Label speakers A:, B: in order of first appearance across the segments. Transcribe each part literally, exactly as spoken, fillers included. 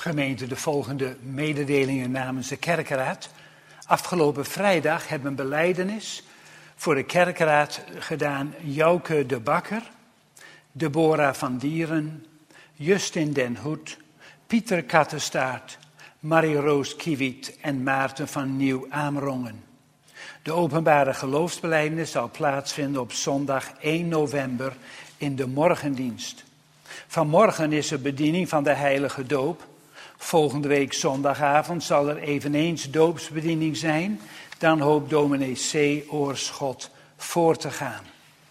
A: Gemeente, de volgende mededelingen namens de kerkraad. Afgelopen vrijdag hebben belijdenis voor de kerkraad gedaan Jouke de Bakker, Deborah van Dieren, Justin den Hoed, Pieter Kattestaart, Marie-Roos Kiewiet en Maarten van Nieuw-Amerongen. De openbare geloofsbelijdenis zal plaatsvinden op zondag één november in de morgendienst. Vanmorgen is er bediening van de heilige doop. Volgende week zondagavond zal er eveneens doopsbediening zijn. Dan hoopt dominee C. Oorschot voor te gaan.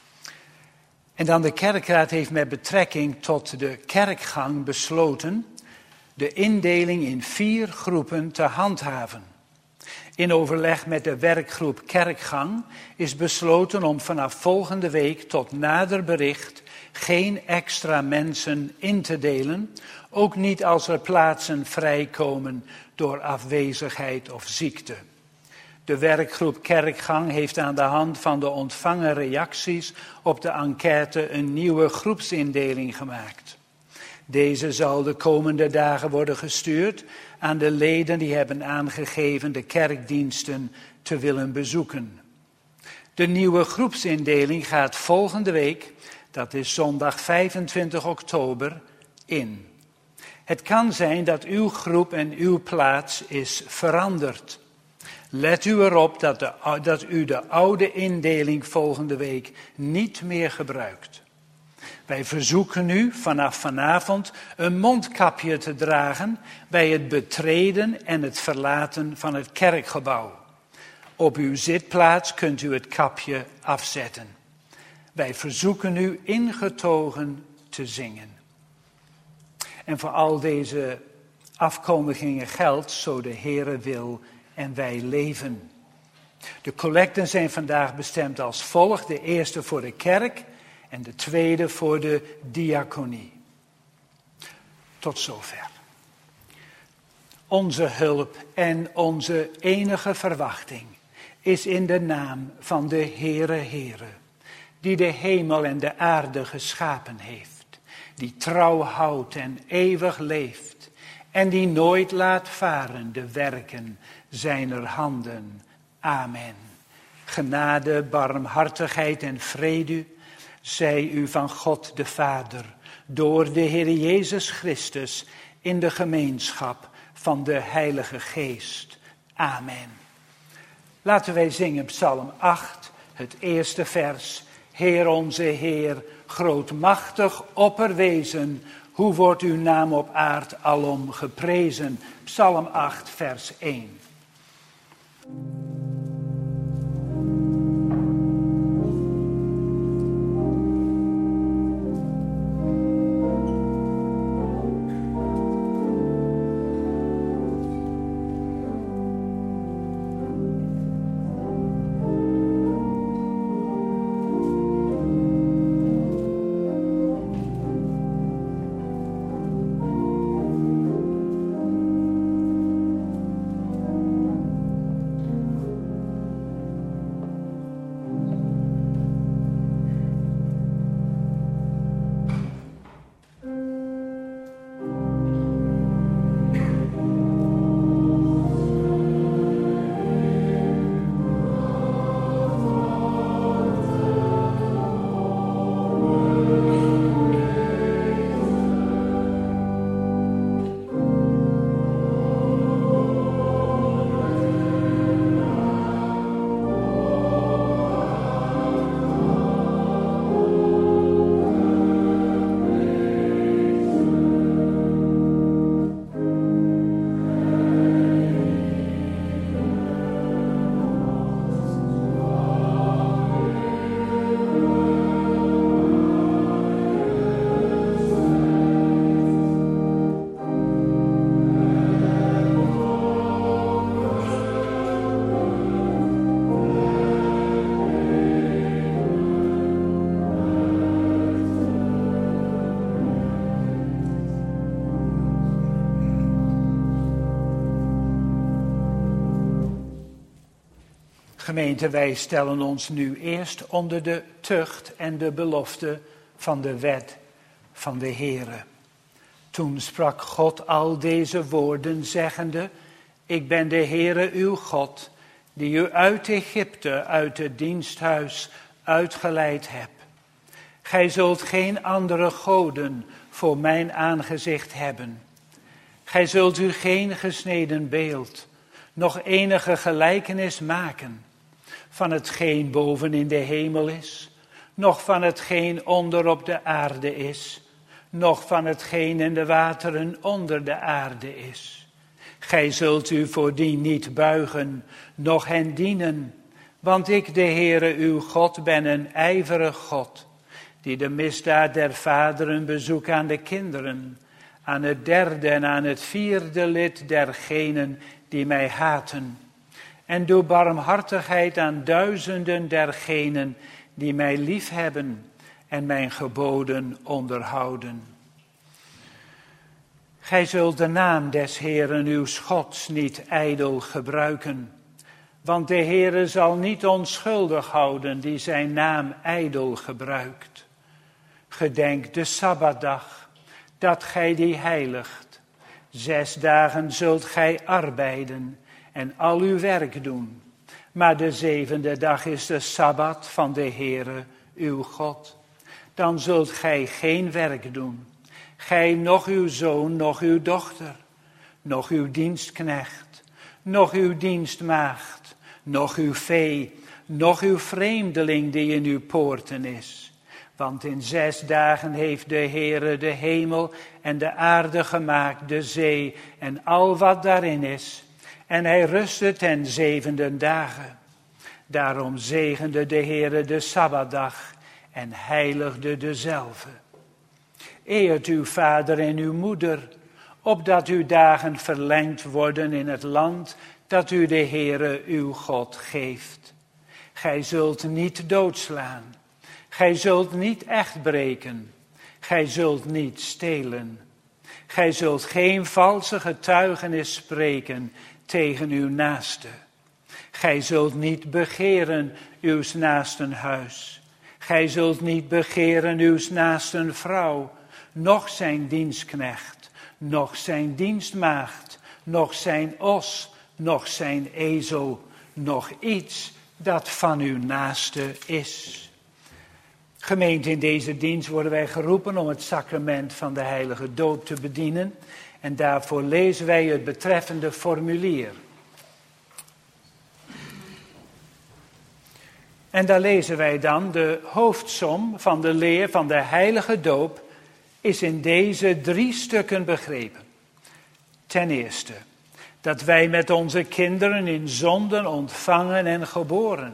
A: En dan de kerkraad heeft met betrekking tot de kerkgang besloten de indeling in vier groepen te handhaven. In overleg met de werkgroep Kerkgang is besloten om vanaf volgende week tot nader bericht geen extra mensen in te delen, ook niet als er plaatsen vrijkomen door afwezigheid of ziekte. De werkgroep Kerkgang heeft aan de hand van de ontvangen reacties op de enquête een nieuwe groepsindeling gemaakt. Deze zal de komende dagen worden gestuurd aan de leden die hebben aangegeven de kerkdiensten te willen bezoeken. De nieuwe groepsindeling gaat volgende week, dat is zondag vijfentwintig oktober, in. Het kan zijn dat uw groep en uw plaats is veranderd. Let u erop dat, de, dat u de oude indeling volgende week niet meer gebruikt. Wij verzoeken u vanaf vanavond een mondkapje te dragen bij het betreden en het verlaten van het kerkgebouw. Op uw zitplaats kunt u het kapje afzetten. Wij verzoeken u ingetogen te zingen. En voor al deze afkondigingen geldt, zo de Heere wil en wij leven. De collecten zijn vandaag bestemd als volgt. De eerste voor de kerk en de tweede voor de diaconie. Tot zover. Onze hulp en onze enige verwachting is in de naam van de Heere Heere, die de hemel en de aarde geschapen heeft, die trouw houdt en eeuwig leeft en die nooit laat varen de werken zijner handen. Amen. Genade, barmhartigheid en vrede zij u van God de Vader, door de Heer Jezus Christus, in de gemeenschap van de Heilige Geest. Amen. Laten wij zingen Psalm acht, het eerste vers. Heer onze Heer, grootmachtig opperwezen, hoe wordt uw naam op aard alom geprezen? Psalm acht, vers één. Gemeente, wij stellen ons nu eerst onder de tucht en de belofte van de wet van de Heere. Toen sprak God al deze woorden, zeggende: Ik ben de Heere uw God, die u uit Egypte, uit het diensthuis, uitgeleid heb. Gij zult geen andere goden voor mijn aangezicht hebben. Gij zult u geen gesneden beeld, nog enige gelijkenis maken, van hetgeen boven in de hemel is, noch van hetgeen onder op de aarde is, noch van hetgeen in de wateren onder de aarde is. Gij zult u voor die niet buigen, noch hen dienen, want ik, de Heere uw God, ben een ijverig God, die de misdaad der vaderen bezoekt aan de kinderen, aan het derde en aan het vierde lid dergenen die mij haten, en doe barmhartigheid aan duizenden dergenen die mij liefhebben en mijn geboden onderhouden. Gij zult de naam des Heeren uw Gods niet ijdel gebruiken, want de Heere zal niet onschuldig houden die zijn naam ijdel gebruikt. Gedenk de Sabbatdag, dat gij die heiligt. Zes dagen zult gij arbeiden en al uw werk doen. Maar de zevende dag is de Sabbat van de Heere uw God. Dan zult gij geen werk doen. Gij, noch uw zoon, noch uw dochter, noch uw dienstknecht, noch uw dienstmaagd, noch uw vee, noch uw vreemdeling die in uw poorten is. Want in zes dagen heeft de Heere de hemel en de aarde gemaakt, de zee en al wat daarin is. En hij rustte ten zevende dagen. Daarom zegende de Heere de Sabbatdag en heiligde dezelve. Eert uw vader en uw moeder, opdat uw dagen verlengd worden in het land dat u de Heere uw God geeft. Gij zult niet doodslaan. Gij zult niet echt breken. Gij zult niet stelen. Gij zult geen valse getuigenis spreken tegen uw naaste. Gij zult niet begeren uw naasten huis. Gij zult niet begeren uw naasten vrouw, noch zijn dienstknecht, noch zijn dienstmaagd, noch zijn os, noch zijn ezel, noch iets dat van uw naaste is. Gemeente, in deze dienst worden wij geroepen om het sacrament van de heilige doop te bedienen. En daarvoor lezen wij het betreffende formulier. En daar lezen wij dan: de hoofdsom van de leer van de heilige doop is in deze drie stukken begrepen. Ten eerste, dat wij met onze kinderen in zonden ontvangen en geboren.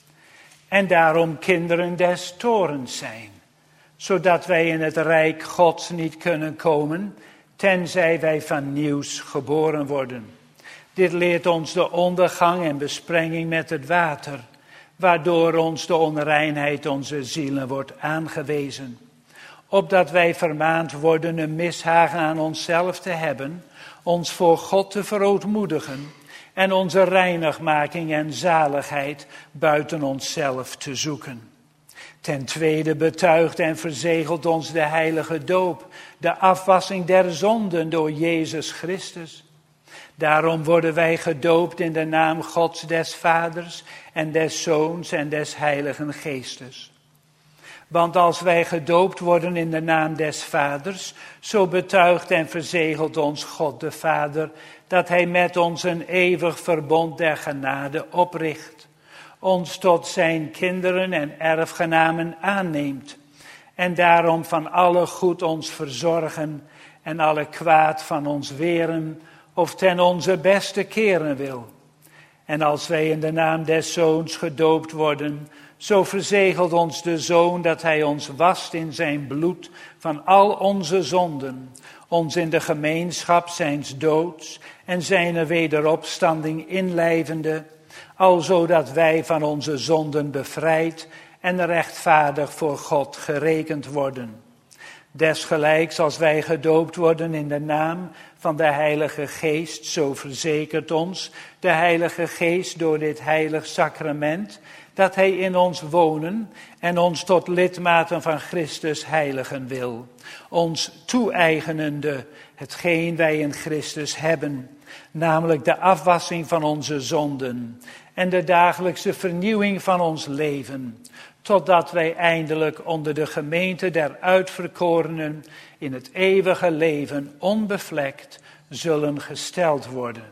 A: En daarom kinderen des toorns zijn, zodat wij in het rijk Gods niet kunnen komen, tenzij wij van nieuws geboren worden. Dit leert ons de ondergang en besprenging met het water, waardoor ons de onreinheid onze zielen wordt aangewezen. Opdat wij vermaand worden een mishagen aan onszelf te hebben, ons voor God te verootmoedigen en onze reinigmaking en zaligheid buiten onszelf te zoeken. Ten tweede betuigt en verzegelt ons de heilige doop, de afwassing der zonden door Jezus Christus. Daarom worden wij gedoopt in de naam Gods des Vaders en des Zoons en des Heiligen Geestes. Want als wij gedoopt worden in de naam des Vaders, zo betuigt en verzegelt ons God de Vader dat hij met ons een eeuwig verbond der genade opricht, ons tot zijn kinderen en erfgenamen aanneemt en daarom van alle goed ons verzorgen en alle kwaad van ons weren of ten onze beste keren wil. En als wij in de naam des Zoons gedoopt worden, zo verzegelt ons de Zoon dat hij ons wast in zijn bloed van al onze zonden, ons in de gemeenschap zijns doods en zijne wederopstanding inlijvende, alzo dat wij van onze zonden bevrijd en rechtvaardig voor God gerekend worden. Desgelijks als wij gedoopt worden in de naam van de Heilige Geest, zo verzekert ons de Heilige Geest door dit heilig sacrament dat hij in ons wonen en ons tot lidmaten van Christus heiligen wil. Ons toe-eigenende hetgeen wij in Christus hebben, namelijk de afwassing van onze zonden en de dagelijkse vernieuwing van ons leven, totdat wij eindelijk onder de gemeente der uitverkorenen in het eeuwige leven onbevlekt zullen gesteld worden.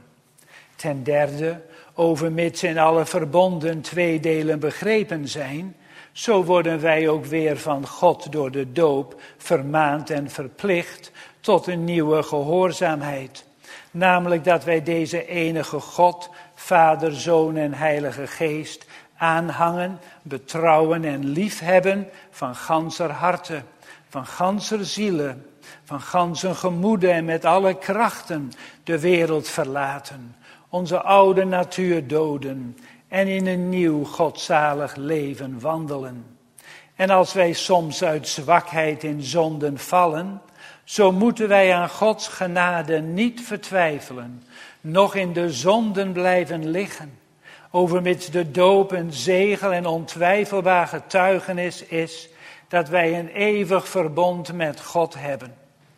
A: Ten derde, overmits in alle verbonden twee delen begrepen zijn, zo worden wij ook weer van God door de doop vermaand en verplicht tot een nieuwe gehoorzaamheid. Namelijk dat wij deze enige God, Vader, Zoon en Heilige Geest aanhangen, betrouwen en liefhebben van ganser harte, van ganser zielen, van ganser gemoede en met alle krachten de wereld verlaten, onze oude natuur doden en in een nieuw godzalig leven wandelen. En als wij soms uit zwakheid in zonden vallen, zo moeten wij aan Gods genade niet vertwijfelen, noch in de zonden blijven liggen, overmits de doop een zegel en ontwijfelbaar getuigenis is dat wij een eeuwig verbond met God hebben.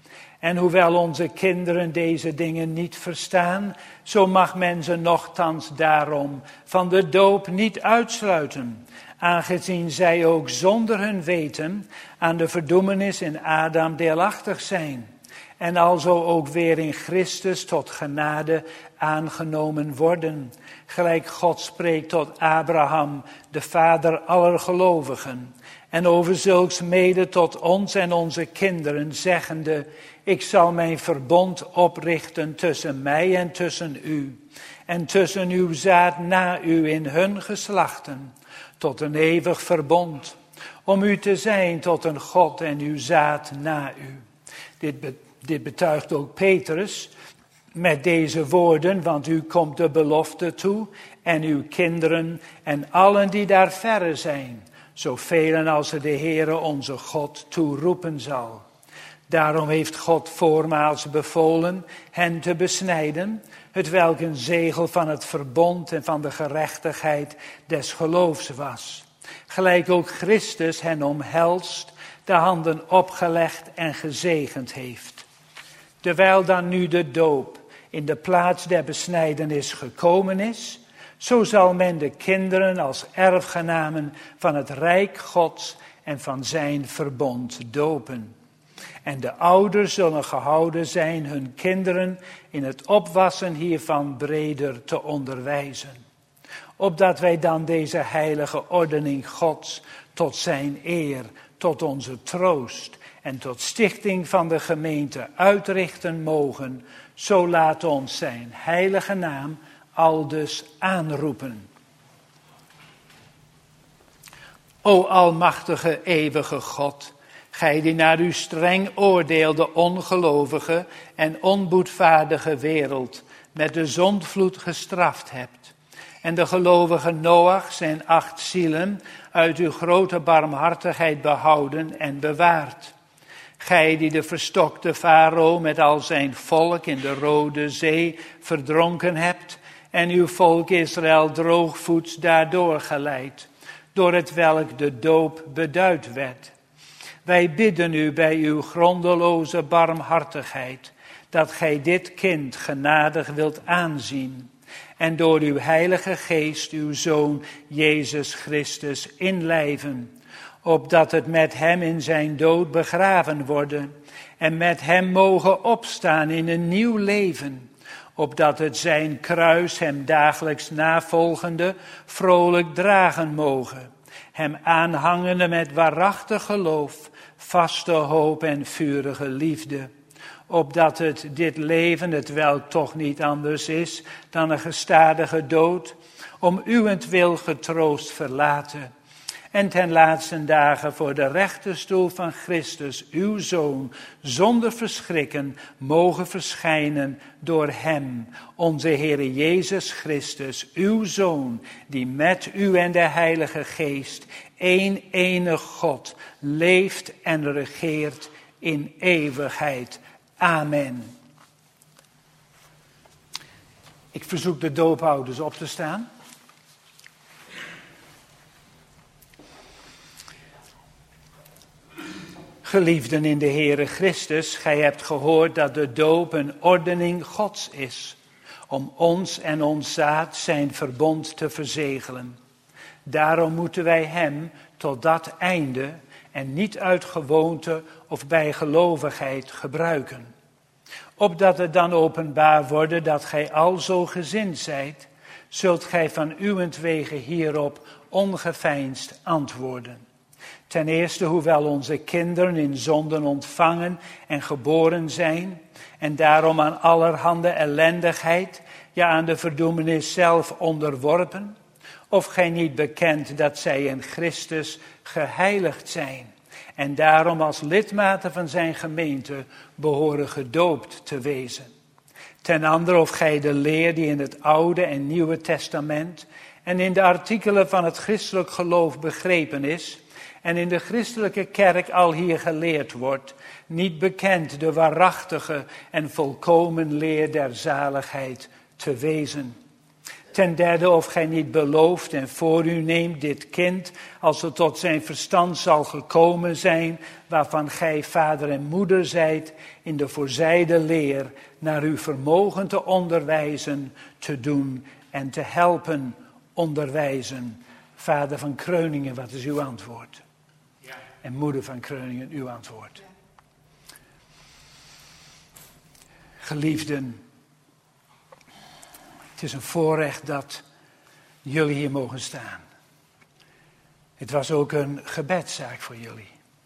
A: En hoewel onze kinderen deze dingen niet verstaan, zo mag men ze nochtans daarom van de doop niet uitsluiten, aangezien zij ook zonder hun weten aan de verdoemenis in Adam deelachtig zijn, en alzo ook weer in Christus tot genade aangenomen worden, gelijk God spreekt tot Abraham, de vader aller gelovigen, en over zulks mede tot ons en onze kinderen, zeggende: ik zal mijn verbond oprichten tussen mij en tussen u, en tussen uw zaad na u in hun geslachten, tot een eeuwig verbond, om u te zijn tot een God en uw zaad na u. Dit, be, dit betuigt ook Petrus met deze woorden, want u komt de belofte toe, en uw kinderen en allen die daar verre zijn, zoveel als de Heere onze God toeroepen zal. Daarom heeft God voormaals bevolen hen te besnijden, hetwelk een zegel van het verbond en van de gerechtigheid des geloofs was. Gelijk ook Christus hen omhelst, de handen opgelegd en gezegend heeft. Terwijl dan nu de doop in de plaats der besnijdenis gekomen is, zo zal men de kinderen als erfgenamen van het rijk Gods en van zijn verbond dopen. En de ouders zullen gehouden zijn hun kinderen in het opwassen hiervan breder te onderwijzen. Opdat wij dan deze heilige ordening Gods tot zijn eer, tot onze troost en tot stichting van de gemeente uitrichten mogen, zo laat ons zijn heilige naam aldus aanroepen. O almachtige eeuwige God, gij die naar uw streng oordeel de ongelovige en onboedvaardige wereld met de zondvloed gestraft hebt, en de gelovige Noach zijn acht zielen uit uw grote barmhartigheid behouden en bewaard. Gij die de verstokte farao met al zijn volk in de Rode Zee verdronken hebt en uw volk Israël droogvoets daardoor geleid, door het welk de doop beduid werd. Wij bidden u bij uw grondeloze barmhartigheid, dat gij dit kind genadig wilt aanzien, en door uw heilige geest uw Zoon Jezus Christus inlijven, opdat het met hem in zijn dood begraven worden, en met hem mogen opstaan in een nieuw leven, opdat het zijn kruis hem dagelijks navolgende vrolijk dragen mogen, hem aanhangende met waarachtig geloof, vaste hoop en vurige liefde, opdat het dit leven, het welk toch niet anders is dan een gestadige dood, om uwentwil getroost verlaten, en ten laatste dagen voor de rechterstoel van Christus, uw Zoon, zonder verschrikken mogen verschijnen door hem, onze Heere Jezus Christus, uw Zoon, die met u en de Heilige Geest, één enig God, leeft en regeert in eeuwigheid. Amen. Ik verzoek de doophouders op te staan. Geliefden in de Heere Christus, gij hebt gehoord dat de doop een ordening Gods is, om ons en ons zaad zijn verbond te verzegelen. Daarom moeten wij hem tot dat einde en niet uit gewoonte of bijgelovigheid gebruiken. Opdat het dan openbaar worden dat gij alzo gezind zijt, zult gij van uwentwege hierop ongeveinsd antwoorden. Ten eerste, hoewel onze kinderen in zonden ontvangen en geboren zijn, en daarom aan allerhande ellendigheid, ja aan de verdoemenis zelf onderworpen, of gij niet bekent dat zij in Christus geheiligd zijn, en daarom als lidmaten van zijn gemeente behoren gedoopt te wezen. Ten andere, of gij de leer die in het Oude en Nieuwe Testament en in de artikelen van het christelijk geloof begrepen is, en in de christelijke kerk al hier geleerd wordt, niet bekend de waarachtige en volkomen leer der zaligheid te wezen. Ten derde, of gij niet belooft en voor u neemt dit kind, als het tot zijn verstand zal gekomen zijn, waarvan gij vader en moeder zijt, in de voorzijde leer naar uw vermogen te onderwijzen, te doen en te helpen onderwijzen. Vader van Kreuningen, wat is uw antwoord? Ja. En moeder van Kreuningen, uw antwoord. Ja. Geliefden, het is een voorrecht dat jullie hier mogen staan. Het was ook een gebedszaak voor jullie.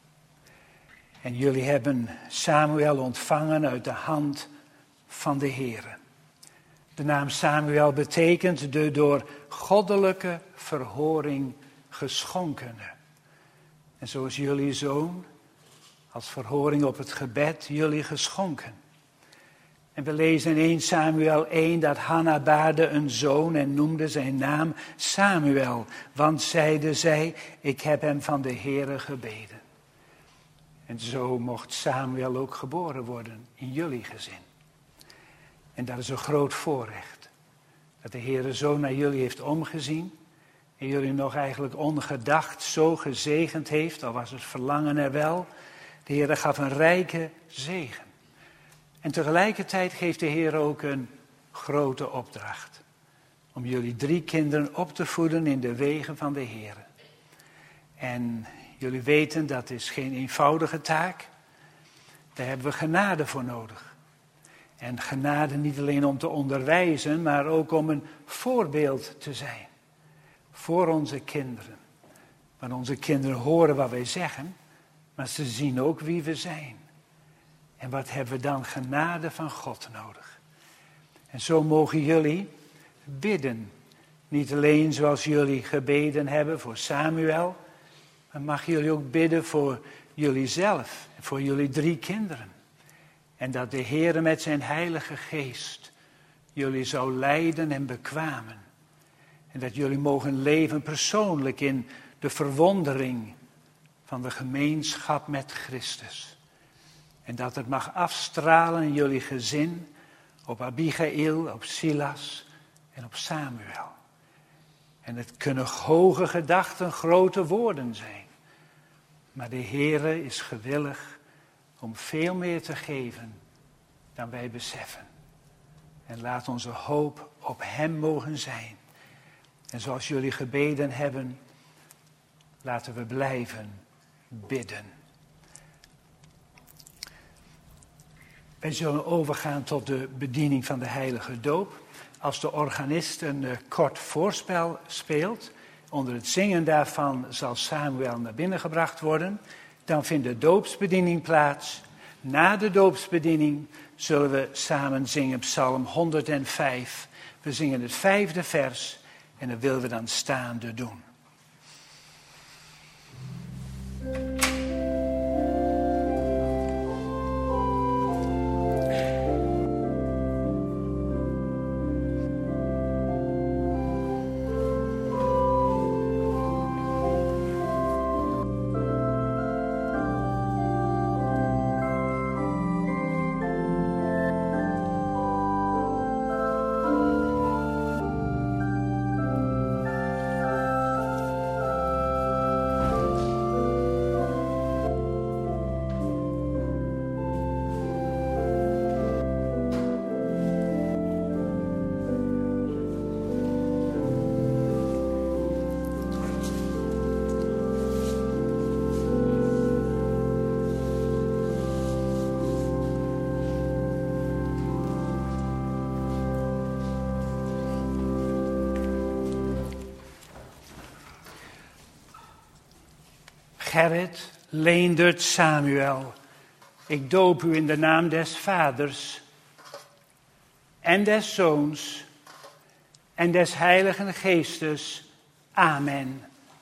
A: En jullie hebben Samuel ontvangen uit de hand van de Heere. De naam Samuel betekent de door goddelijke verhoring geschonkene. En zo is jullie zoon als verhoring op het gebed jullie geschonken. En we lezen in eerste Samuel één dat Hanna baarde een zoon en noemde zijn naam Samuel. Want zeide zij, ik heb hem van de Heere gebeden. En zo mocht Samuel ook geboren worden in jullie gezin. En dat is een groot voorrecht. Dat de Heere zo naar jullie heeft omgezien. En jullie nog eigenlijk ongedacht zo gezegend heeft. Al was het verlangen er wel. De Heere gaf een rijke zegen. En tegelijkertijd geeft de Heer ook een grote opdracht. Om jullie drie kinderen op te voeden in de wegen van de Heer. En jullie weten, dat is geen eenvoudige taak. Daar hebben we genade voor nodig. En genade niet alleen om te onderwijzen, maar ook om een voorbeeld te zijn. Voor onze kinderen. Want onze kinderen horen wat wij zeggen, maar ze zien ook wie we zijn. En wat hebben we dan genade van God nodig? En zo mogen jullie bidden. Niet alleen zoals jullie gebeden hebben voor Samuel, maar mag jullie ook bidden voor jullie zelf en voor jullie drie kinderen. En dat de Heere met zijn heilige geest jullie zou leiden en bekwamen. En dat jullie mogen leven persoonlijk in de verwondering van de gemeenschap met Christus. En dat het mag afstralen in jullie gezin op Abigail, op Silas en op Samuel. En het kunnen hoge gedachten, grote woorden zijn. Maar de Heere is gewillig om veel meer te geven dan wij beseffen. En laat onze hoop op hem mogen zijn. En zoals jullie gebeden hebben, laten we blijven bidden. Wij zullen overgaan tot de bediening van de heilige doop. Als de organist een uh, kort voorspel speelt, onder het zingen daarvan zal Samuel naar binnen gebracht worden. Dan vindt de doopsbediening plaats. Na de doopsbediening zullen we samen zingen Psalm honderdvijf. We zingen het vijfde vers en dat willen we dan staande doen. Gerrit, Leendert, Samuel. Ik doop u in de naam des Vaders en des Zoons en des Heiligen Geestes. Amen.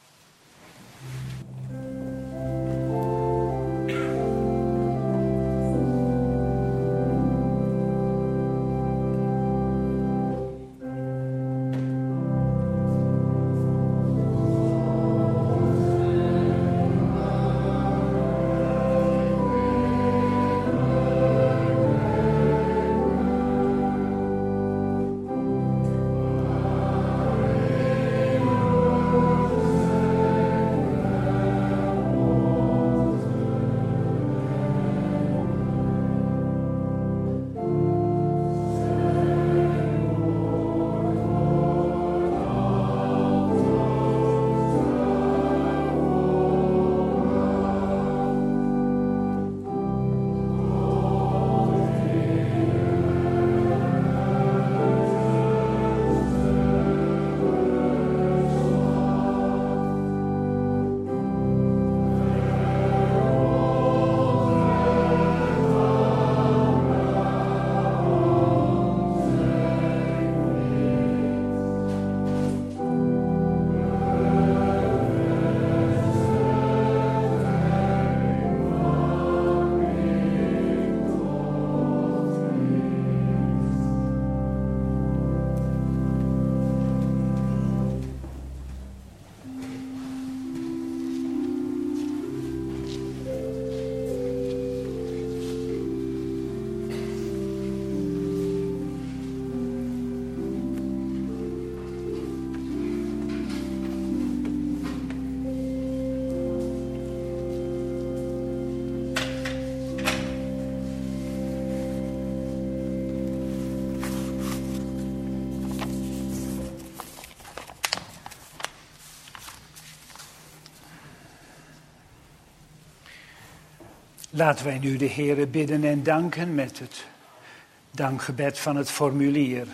A: Laten wij nu de Heere bidden en danken met het dankgebed van het formulier.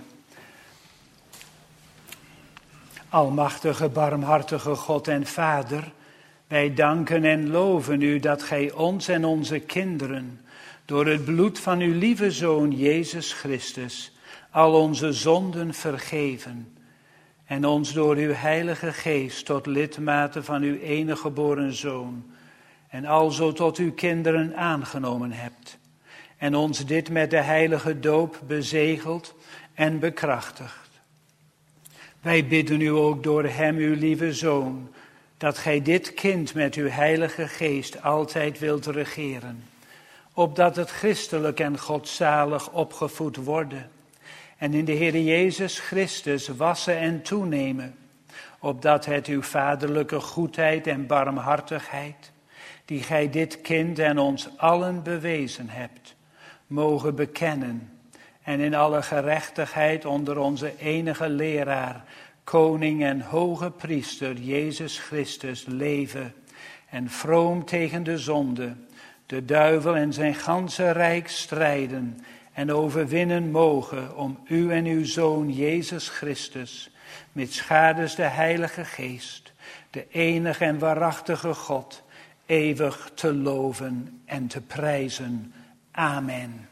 A: Almachtige, barmhartige God en Vader, wij danken en loven u dat gij ons en onze kinderen door het bloed van uw lieve Zoon Jezus Christus al onze zonden vergeven en ons door uw Heilige Geest tot lidmaten van uw enige geboren Zoon en alzo tot uw kinderen aangenomen hebt en ons dit met de heilige doop bezegeld en bekrachtigt. Wij bidden u ook door hem, uw lieve Zoon, dat gij dit kind met uw Heilige Geest altijd wilt regeren, opdat het christelijk en godzalig opgevoed worden en in de Heer Jezus Christus wassen en toenemen, opdat het uw vaderlijke goedheid en barmhartigheid, die gij dit kind en ons allen bewezen hebt, mogen bekennen en in alle gerechtigheid onder onze enige leraar, koning en hoge priester Jezus Christus leven en vroom tegen de zonde, de duivel en zijn ganse rijk strijden en overwinnen mogen om u en uw Zoon Jezus Christus, mitsgadens de Heilige Geest, de enige en waarachtige God, eeuwig te loven en te prijzen. Amen.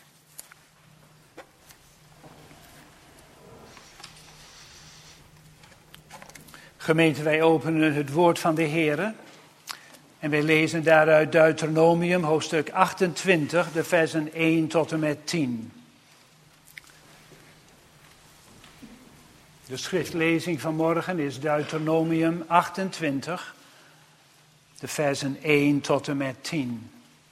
A: Gemeente, wij openen het woord van de Heere en wij lezen daaruit Deuteronomium, hoofdstuk achtentwintig, de versen één tot en met tien. De schriftlezing van morgen is Deuteronomium achtentwintig, de versen één tot en met tien.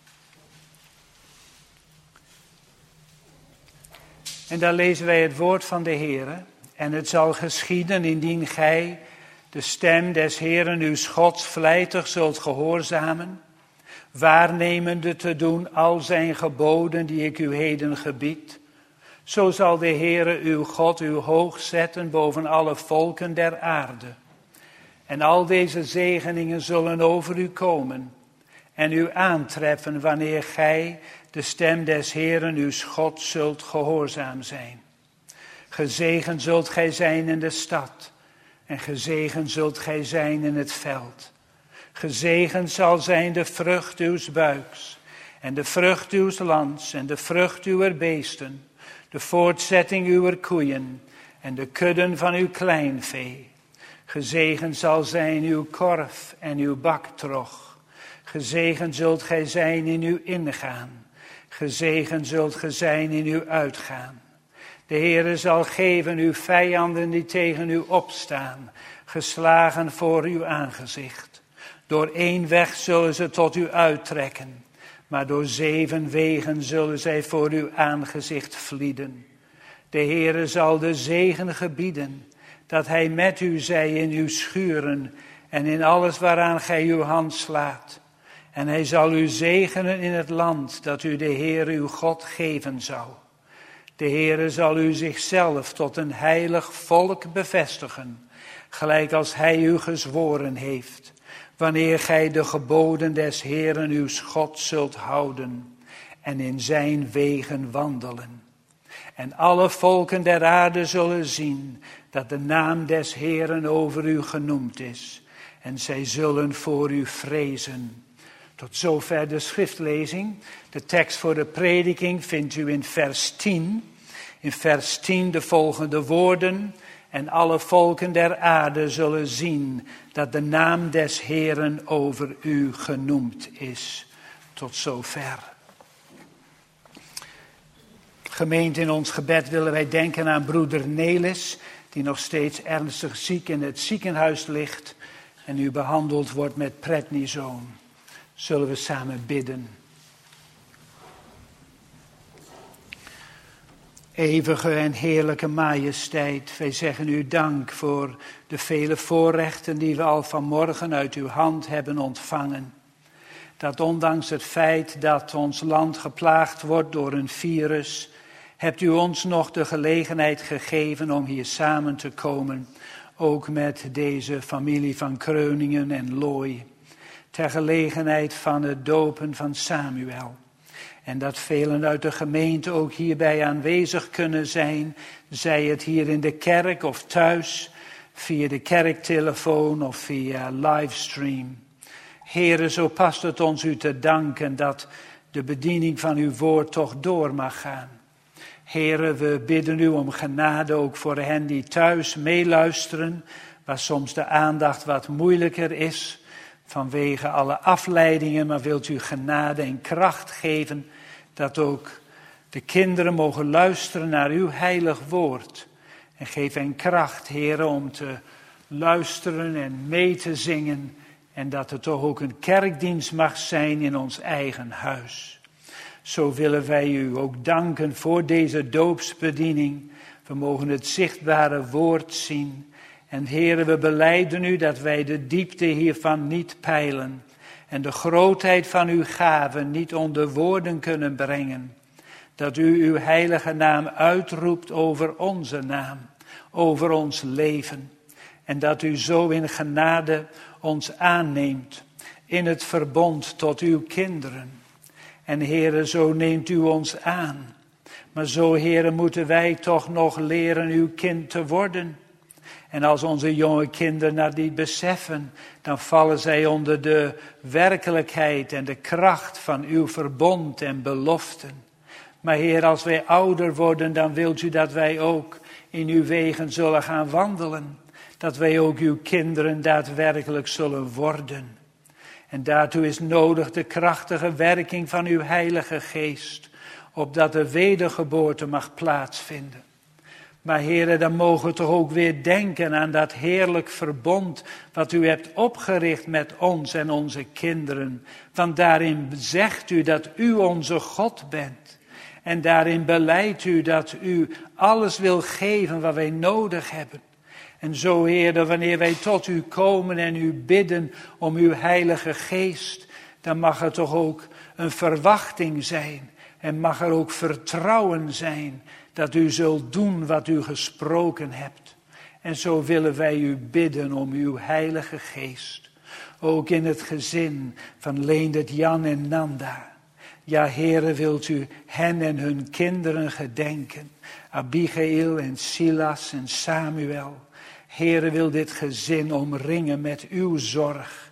A: En daar lezen wij het woord van de Heere. En het zal geschieden indien gij de stem des Heeren uw Gods vlijtig zult gehoorzamen, waarnemende te doen al zijn geboden die ik u heden gebied. Zo zal de Heere uw God u hoog zetten boven alle volken der aarde. En al deze zegeningen zullen over u komen en u aantreffen wanneer gij de stem des Heeren uw God zult gehoorzaam zijn. Gezegend zult gij zijn in de stad en gezegend zult gij zijn in het veld. Gezegend zal zijn de vrucht uws buiks, en de vrucht uws lands, en de vrucht uwer beesten, de voortzetting uwer koeien, en de kudden van uw kleinvee. Gezegend zal zijn uw korf en uw baktrog. Gezegend zult gij zijn in uw ingaan. Gezegend zult gij zijn in uw uitgaan. De Heere zal geven uw vijanden die tegen u opstaan, geslagen voor uw aangezicht. Door één weg zullen ze tot u uittrekken, maar door zeven wegen zullen zij voor uw aangezicht vlieden. De Heere zal de zegen gebieden, dat hij met u zij in uw schuren en in alles waaraan gij uw hand slaat. En hij zal u zegenen in het land dat u de Heer uw God geven zal. De Heere zal u zichzelf tot een heilig volk bevestigen, gelijk als hij u gezworen heeft, wanneer gij de geboden des Heeren uw God zult houden en in zijn wegen wandelen. En alle volken der aarde zullen zien dat de naam des Heeren over u genoemd is. En zij zullen voor u vrezen. Tot zover de schriftlezing. De tekst voor de prediking vindt u in vers tien. In vers tien de volgende woorden. En alle volken der aarde zullen zien dat de naam des Heeren over u genoemd is. Tot zover. Gemeente, in ons gebed willen wij denken aan broeder Nelis, die nog steeds ernstig ziek in het ziekenhuis ligt en nu behandeld wordt met prednison. Zullen we samen bidden. Eeuwige en heerlijke majesteit, wij zeggen u dank voor de vele voorrechten die we al vanmorgen uit uw hand hebben ontvangen. Dat ondanks het feit dat ons land geplaagd wordt door een virus, hebt u ons nog de gelegenheid gegeven om hier samen te komen, ook met deze familie van Kreuningen en Looy, ter gelegenheid van het dopen van Samuel. En dat velen uit de gemeente ook hierbij aanwezig kunnen zijn, zij het hier in de kerk of thuis, via de kerktelefoon of via livestream. Heere, zo past het ons u te danken dat de bediening van uw woord toch door mag gaan. Heere, we bidden u om genade ook voor hen die thuis meeluisteren, waar soms de aandacht wat moeilijker is vanwege alle afleidingen, maar wilt u genade en kracht geven dat ook de kinderen mogen luisteren naar uw heilig woord. En geef hen kracht, Heere, om te luisteren en mee te zingen en dat het toch ook een kerkdienst mag zijn in ons eigen huis. Zo willen wij u ook danken voor deze doopsbediening. We mogen het zichtbare woord zien. En Heere, we belijden u dat wij de diepte hiervan niet peilen. En de grootheid van uw gaven niet onder woorden kunnen brengen. Dat u uw heilige naam uitroept over onze naam. Over ons leven. En dat u zo in genade ons aanneemt. In het verbond tot uw kinderen. En Heere, zo neemt u ons aan. Maar zo, Heere, moeten wij toch nog leren uw kind te worden. En als onze jonge kinderen dat niet beseffen, dan vallen zij onder de werkelijkheid en de kracht van uw verbond en beloften. Maar Heer, als wij ouder worden, dan wilt u dat wij ook in uw wegen zullen gaan wandelen. Dat wij ook uw kinderen daadwerkelijk zullen worden. En daartoe is nodig de krachtige werking van uw Heilige Geest, opdat de wedergeboorte mag plaatsvinden. Maar Heere, dan mogen we toch ook weer denken aan dat heerlijk verbond wat u hebt opgericht met ons en onze kinderen. Want daarin zegt u dat u onze God bent. En daarin beleidt u dat u alles wil geven wat wij nodig hebben. En zo, Heer, wanneer wij tot u komen en u bidden om uw Heilige Geest, dan mag er toch ook een verwachting zijn. En mag er ook vertrouwen zijn dat u zult doen wat u gesproken hebt. En zo willen wij u bidden om uw Heilige Geest. Ook in het gezin van Leendert, Jan en Nanda. Ja, Heere, wilt u hen en hun kinderen gedenken. Abigail en Silas en Samuel. Heere, wil dit gezin omringen met uw zorg.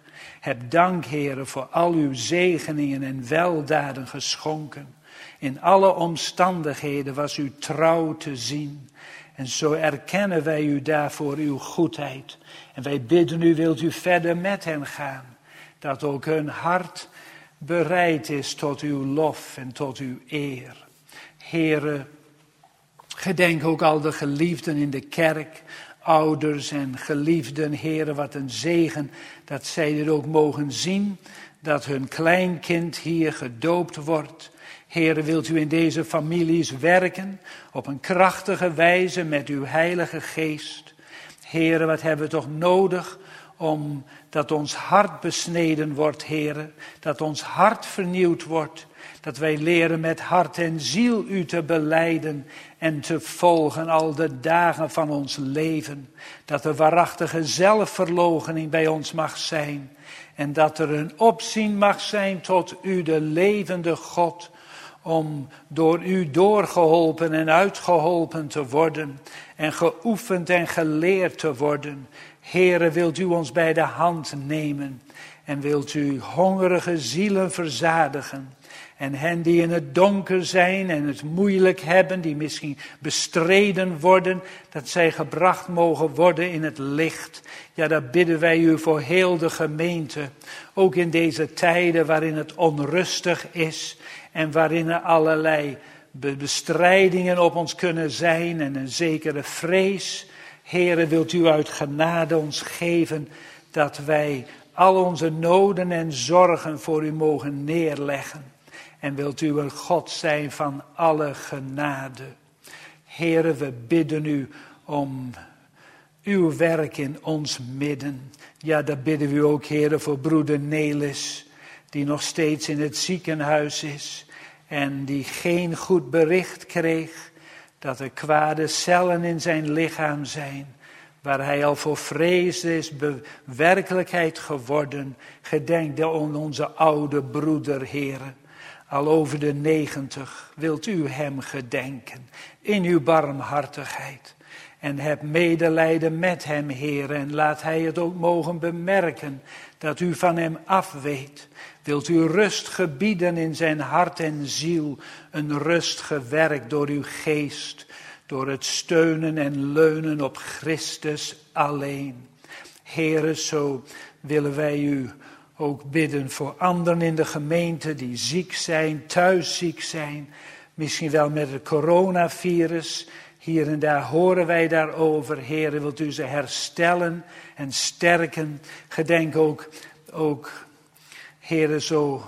A: Heb dank, Heere, voor al uw zegeningen en weldaden geschonken. In alle omstandigheden was u trouw te zien. En zo erkennen wij u daarvoor uw goedheid. En wij bidden u, wilt u verder met hen gaan. Dat ook hun hart bereid is tot uw lof en tot uw eer. Heere, gedenk ook al de geliefden in de kerk, ouders en geliefden, Heere, wat een zegen dat zij dit ook mogen zien, dat hun kleinkind hier gedoopt wordt. Heere, wilt u in deze families werken op een krachtige wijze met uw Heilige Geest. Heere, wat hebben we toch nodig om dat ons hart besneden wordt, Heere, dat ons hart vernieuwd wordt, dat wij leren met hart en ziel u te belijden en te volgen al de dagen van ons leven. Dat er waarachtige zelfverloochening bij ons mag zijn en dat er een opzien mag zijn tot u, de levende God, om door u doorgeholpen en uitgeholpen te worden en geoefend en geleerd te worden. Heere, wilt u ons bij de hand nemen en wilt u hongerige zielen verzadigen. En hen die in het donker zijn en het moeilijk hebben, die misschien bestreden worden, dat zij gebracht mogen worden in het licht. Ja, daar bidden wij u voor heel de gemeente. Ook in deze tijden waarin het onrustig is en waarin er allerlei bestrijdingen op ons kunnen zijn en een zekere vrees. Heere, wilt u uit genade ons geven dat wij al onze noden en zorgen voor u mogen neerleggen. En wilt u een God zijn van alle genade. Heere, we bidden u om uw werk in ons midden. Ja, daar bidden we ook, Heere, voor broeder Nelis, die nog steeds in het ziekenhuis is en die geen goed bericht kreeg dat er kwade cellen in zijn lichaam zijn, waar hij al voor vreesde, is werkelijkheid geworden. Gedenk aan onze oude broeder, Heere, al over de negentig, wilt u hem gedenken in uw barmhartigheid. En heb medelijden met hem, Heere, en laat hij het ook mogen bemerken dat u van hem afweet. Wilt u rust gebieden in zijn hart en ziel, een rust gewerkt door uw geest, door het steunen en leunen op Christus alleen. Heere, zo willen wij u ook bidden voor anderen in de gemeente die ziek zijn, thuis ziek zijn, misschien wel met het coronavirus. Hier en daar horen wij daarover. Heere, wilt u ze herstellen en sterken. Gedenk ook, ook Heere, zo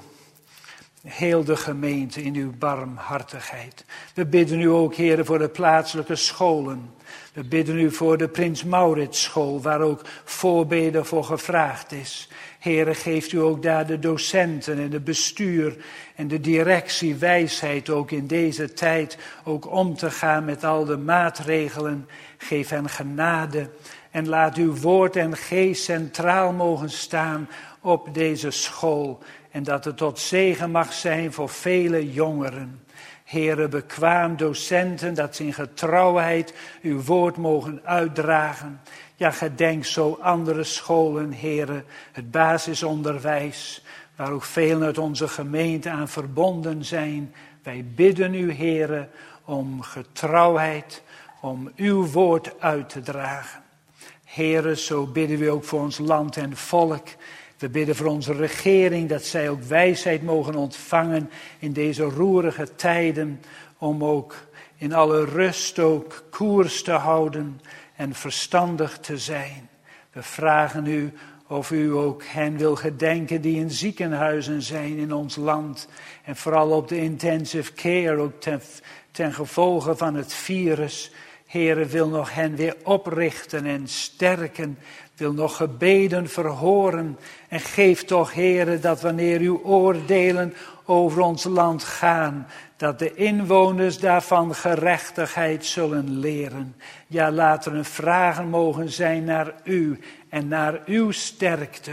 A: heel de gemeente in uw barmhartigheid. We bidden u ook, Heere, voor de plaatselijke scholen. We bidden u voor de Prins Maurits school, waar ook voorbeden voor gevraagd is. Heere, geeft u ook daar de docenten en het bestuur en de directie wijsheid ook in deze tijd ook om te gaan met al de maatregelen. Geef hen genade en laat uw woord en geest centraal mogen staan op deze school. En dat het tot zegen mag zijn voor vele jongeren. Heere, bekwaam docenten, dat ze in getrouwheid uw woord mogen uitdragen. Ja, gedenk zo andere scholen, Heere, het basisonderwijs, waar ook velen uit onze gemeente aan verbonden zijn. Wij bidden u, Heere, om getrouwheid, om uw woord uit te dragen. Heere, zo bidden we ook voor ons land en volk. We bidden voor onze regering, dat zij ook wijsheid mogen ontvangen in deze roerige tijden, om ook in alle rust ook koers te houden en verstandig te zijn. We vragen u of u ook hen wil gedenken die in ziekenhuizen zijn in ons land. En vooral op de intensive care, ook ten, ten gevolge van het virus. Heere, wil nog hen weer oprichten en sterken. Wil nog gebeden verhoren. En geef toch, Heere, dat wanneer uw oordelen over ons land gaan, dat de inwoners daarvan gerechtigheid zullen leren. Ja, laat er een vragen mogen zijn naar u en naar uw sterkte.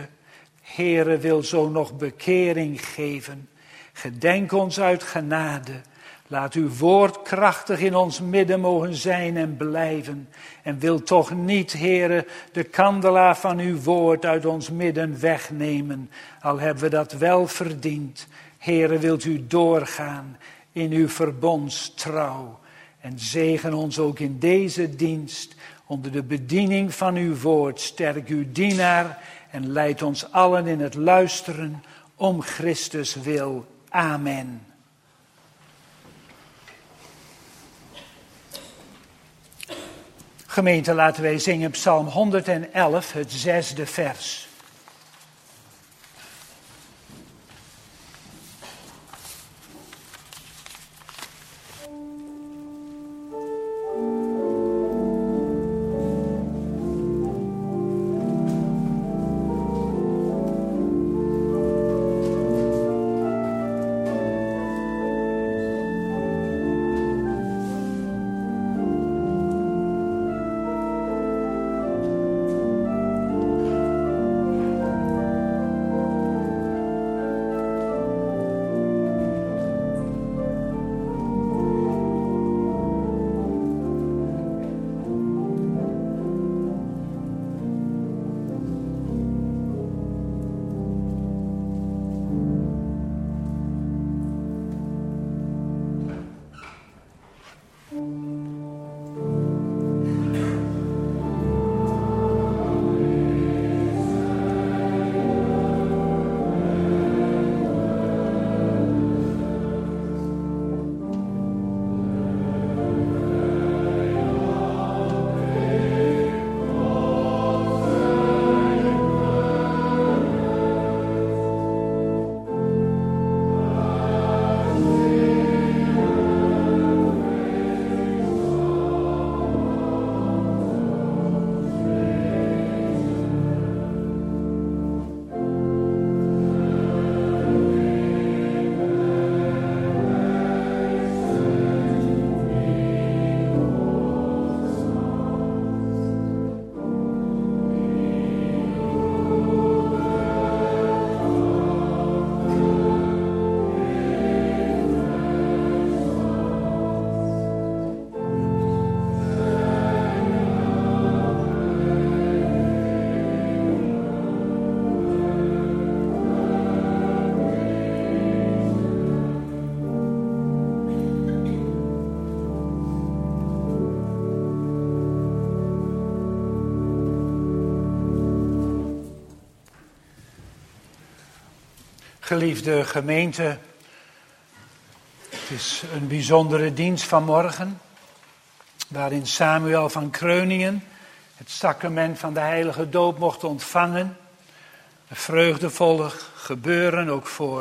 A: Heere, wil zo nog bekering geven. Gedenk ons uit genade. Laat uw woord krachtig in ons midden mogen zijn en blijven. En wil toch niet, Heere, de kandelaar van uw woord uit ons midden wegnemen. Al hebben we dat wel verdiend. Heere, wilt u doorgaan in uw verbondstrouw. En zegen ons ook in deze dienst. Onder de bediening van uw woord. Sterk uw dienaar en leid ons allen in het luisteren om Christus wil. Amen. Gemeente, laten wij zingen Psalm honderd het zesde vers. Geliefde gemeente, het is een bijzondere dienst vanmorgen, waarin Samuel van Kreuningen het sacrament van de heilige doop mocht ontvangen. Een vreugdevolle gebeuren ook voor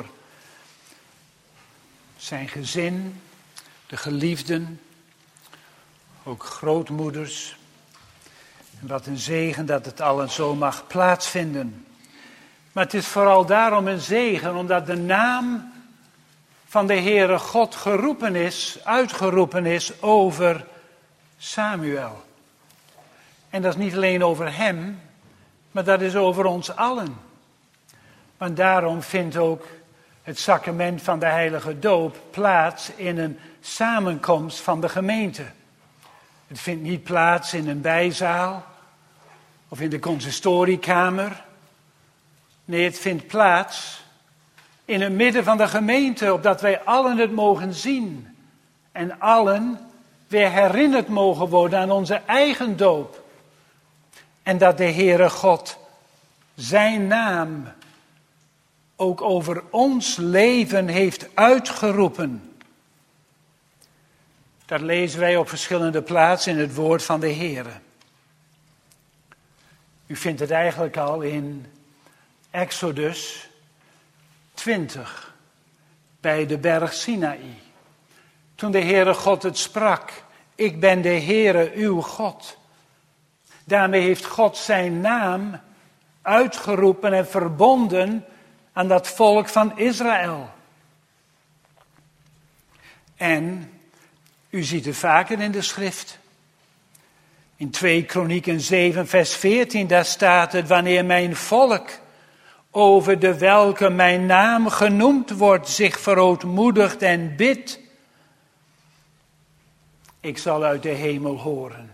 A: zijn gezin, de geliefden, ook grootmoeders. En wat een zegen dat het allen zo mag plaatsvinden. Maar het is vooral daarom een zegen, omdat de naam van de Heere God geroepen is, uitgeroepen is over Samuel. En dat is niet alleen over hem, maar dat is over ons allen. Want daarom vindt ook het sacrament van de heilige doop plaats in een samenkomst van de gemeente. Het vindt niet plaats in een bijzaal of in de consistoriekamer. Nee, het vindt plaats in het midden van de gemeente, opdat wij allen het mogen zien. En allen weer herinnerd mogen worden aan onze eigen doop. En dat de Heere God zijn naam ook over ons leven heeft uitgeroepen. Dat lezen wij op verschillende plaatsen in het woord van de Heere. U vindt het eigenlijk al in Exodus twintig, bij de berg Sinaï. Toen de Heere God het sprak, ik ben de Heere uw God. Daarmee heeft God zijn naam uitgeroepen en verbonden aan dat volk van Israël. En u ziet het vaker in de schrift. In twee Kronieken zeven vers veertien, daar staat het, wanneer mijn volk, over de welke mijn naam genoemd wordt, zich verootmoedigt en bidt, ik zal uit de hemel horen.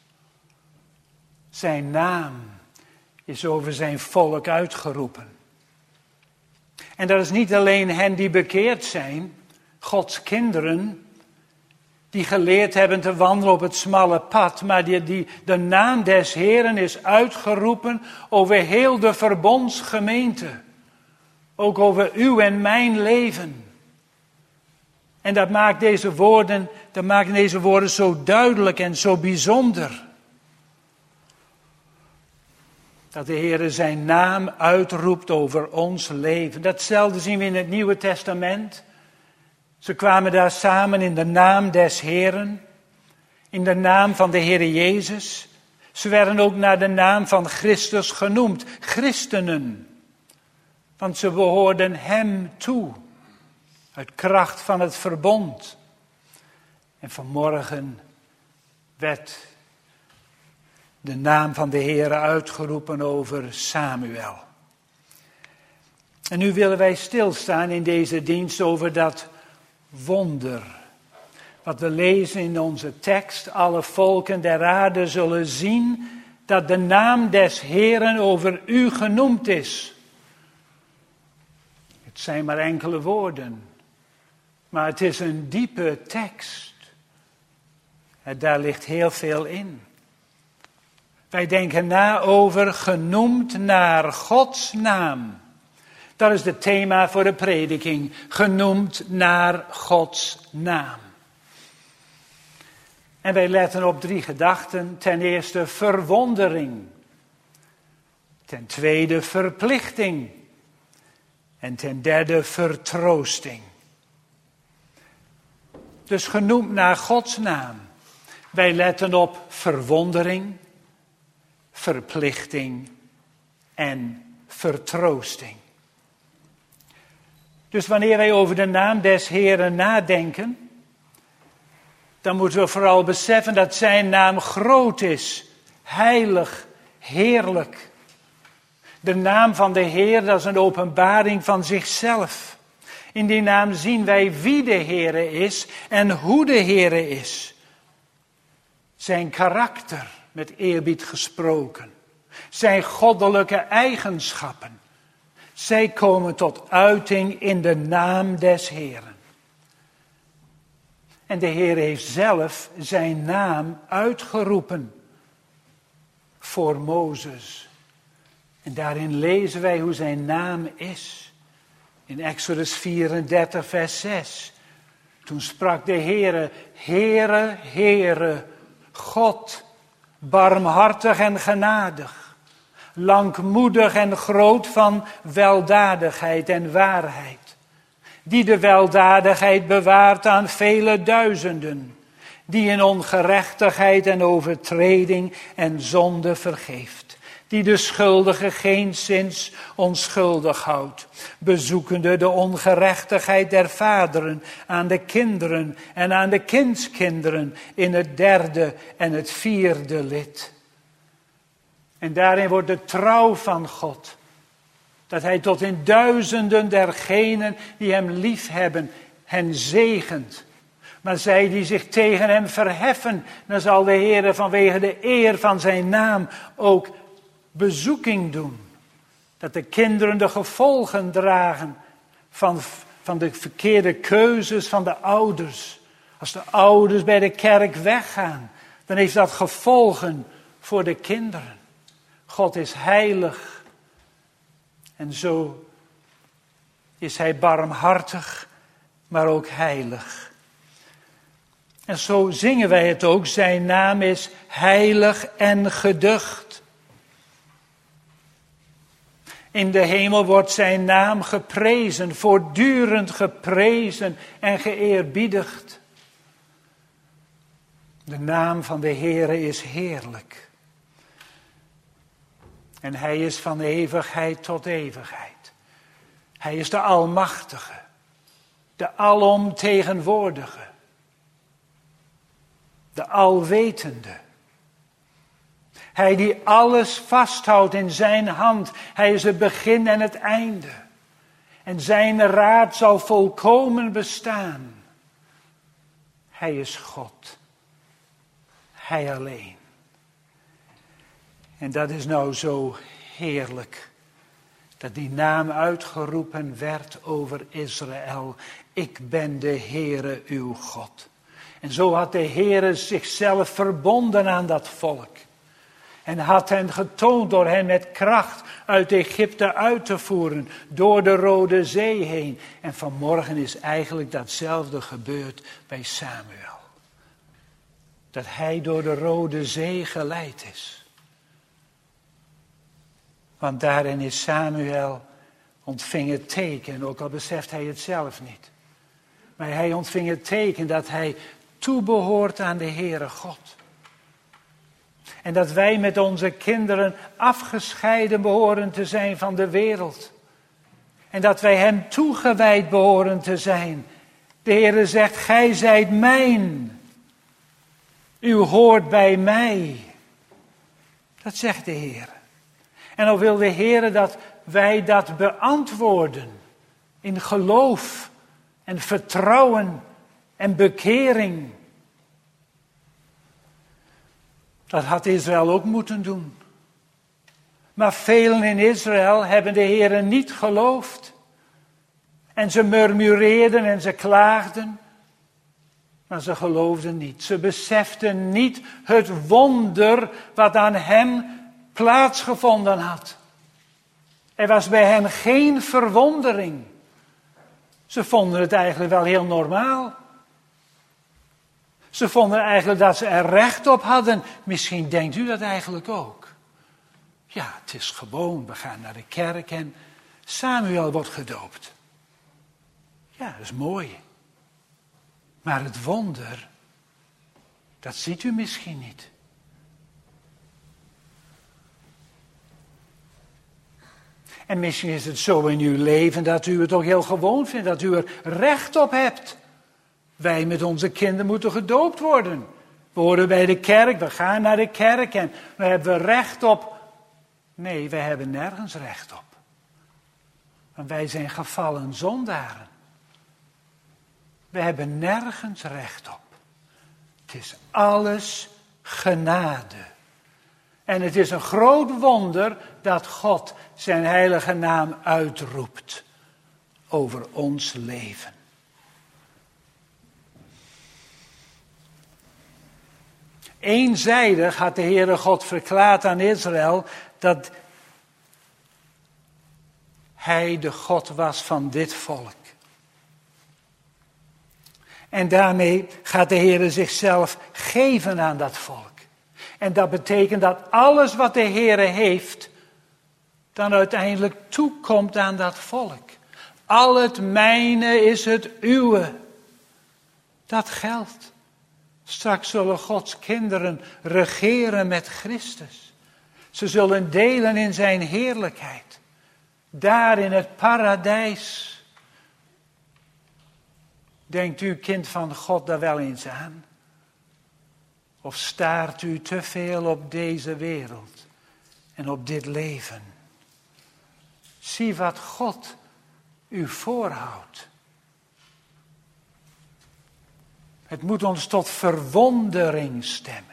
A: Zijn naam is over zijn volk uitgeroepen. En dat is niet alleen hen die bekeerd zijn, Gods kinderen, die geleerd hebben te wandelen op het smalle pad, maar die, die, de naam des Heeren is uitgeroepen over heel de verbondsgemeente. Ook over uw en mijn leven. En dat maakt deze woorden, dat maakt deze woorden zo duidelijk en zo bijzonder. Dat de Heer zijn naam uitroept over ons leven. Datzelfde zien we in het Nieuwe Testament. Ze kwamen daar samen in de naam des Heeren. In de naam van de Heer Jezus. Ze werden ook naar de naam van Christus genoemd. Christenen. Want ze behoorden hem toe. Uit kracht van het verbond. En vanmorgen werd de naam van de Heer uitgeroepen over Samuel. En nu willen wij stilstaan in deze dienst over dat wonder. Wat we lezen in onze tekst. Alle volken der aarde zullen zien dat de naam des Heeren over u genoemd is. Het zijn maar enkele woorden. Maar het is een diepe tekst. En daar ligt heel veel in. Wij denken na over genoemd naar Gods naam. Dat is het thema voor de prediking. Genoemd naar Gods naam. En wij letten op drie gedachten. Ten eerste verwondering. Ten tweede verplichting. En ten derde vertroosting. Dus genoemd naar Gods naam. Wij letten op verwondering, verplichting en vertroosting. Dus wanneer wij over de naam des Heeren nadenken, dan moeten we vooral beseffen dat zijn naam groot is, heilig, heerlijk. De naam van de Heer, dat is een openbaring van zichzelf. In die naam zien wij wie de Heere is en hoe de Heere is. Zijn karakter, met eerbied gesproken. Zijn goddelijke eigenschappen. Zij komen tot uiting in de naam des Heeren. En de Heer heeft zelf zijn naam uitgeroepen voor Mozes. En daarin lezen wij hoe zijn naam is. In Exodus vierendertig vers zes. Toen sprak de Heere, Heere, Heere, God, barmhartig en genadig, langmoedig en groot van weldadigheid en waarheid, die de weldadigheid bewaart aan vele duizenden, die in ongerechtigheid en overtreding en zonde vergeeft, die de schuldige geenszins onschuldig houdt, bezoekende de ongerechtigheid der vaderen aan de kinderen en aan de kindskinderen in het derde en het vierde lid. En daarin wordt de trouw van God, dat hij tot in duizenden dergenen die hem lief hebben, hen zegent. Maar zij die zich tegen hem verheffen, dan zal de Heer vanwege de eer van zijn naam ook bezoeking doen. Dat de kinderen de gevolgen dragen van, van de verkeerde keuzes van de ouders. Als de ouders bij de kerk weggaan, dan heeft dat gevolgen voor de kinderen. God is heilig. En zo is hij barmhartig, maar ook heilig. En zo zingen wij het ook. Zijn naam is heilig en geducht. In de hemel wordt zijn naam geprezen, voortdurend geprezen en geëerbiedigd. De naam van de Heere is heerlijk. En hij is van eeuwigheid tot eeuwigheid. Hij is de Almachtige, de Alomtegenwoordige, de Alwetende. Hij die alles vasthoudt in zijn hand. Hij is het begin en het einde. En zijn raad zal volkomen bestaan. Hij is God. Hij alleen. En dat is nou zo heerlijk. Dat die naam uitgeroepen werd over Israël. Ik ben de Heere uw God. En zo had de Heere zichzelf verbonden aan dat volk. En had hen getoond door hen met kracht uit Egypte uit te voeren. Door de Rode Zee heen. En vanmorgen is eigenlijk datzelfde gebeurd bij Samuel. Dat hij door de Rode Zee geleid is. Want daarin is Samuel ontving het teken, ook al beseft hij het zelf niet. Maar hij ontving het teken dat hij toebehoort aan de Heere God. En dat wij met onze kinderen afgescheiden behoren te zijn van de wereld. En dat wij hem toegewijd behoren te zijn. De Heere zegt, gij zijt mijn. U hoort bij mij. Dat zegt de Heere. En dan wil de Heere dat wij dat beantwoorden. In geloof en vertrouwen en bekering. Dat had Israël ook moeten doen. Maar velen in Israël hebben de Heere niet geloofd. En ze murmureerden en ze klaagden. Maar ze geloofden niet. Ze beseften niet het wonder wat aan hen plaatsgevonden had. Er was bij hen geen verwondering. Ze vonden het eigenlijk wel heel normaal. Ze vonden eigenlijk dat ze er recht op hadden. Misschien denkt u dat eigenlijk ook. Ja, het is gewoon, we gaan naar de kerk en Samuel wordt gedoopt. Ja, dat is mooi. Maar het wonder, dat ziet u misschien niet. En misschien is het zo in uw leven dat u het ook heel gewoon vindt, dat u er recht op hebt. Wij met onze kinderen moeten gedoopt worden. We horen bij de kerk, we gaan naar de kerk en we hebben recht op. Nee, wij hebben nergens recht op. Want wij zijn gevallen zondaren. We hebben nergens recht op. Het is alles genade. En het is een groot wonder dat God zijn heilige naam uitroept over ons leven. Eenzijdig had de Heere God verklaard aan Israël dat hij de God was van dit volk. En daarmee gaat de Heere zichzelf geven aan dat volk. En dat betekent dat alles wat de Heere heeft, dan uiteindelijk toekomt aan dat volk. Al het mijne is het uwe. Dat geldt. Straks zullen Gods kinderen regeren met Christus. Ze zullen delen in zijn heerlijkheid. Daar in het paradijs. Denkt u, kind van God, daar wel eens aan? Of staart u te veel op deze wereld en op dit leven? Zie wat God u voorhoudt. Het moet ons tot verwondering stemmen.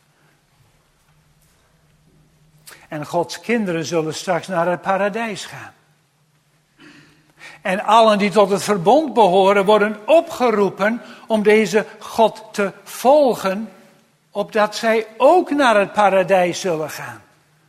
A: En Gods kinderen zullen straks naar het paradijs gaan. En allen die tot het verbond behoren worden opgeroepen om deze God te volgen, opdat zij ook naar het paradijs zullen gaan.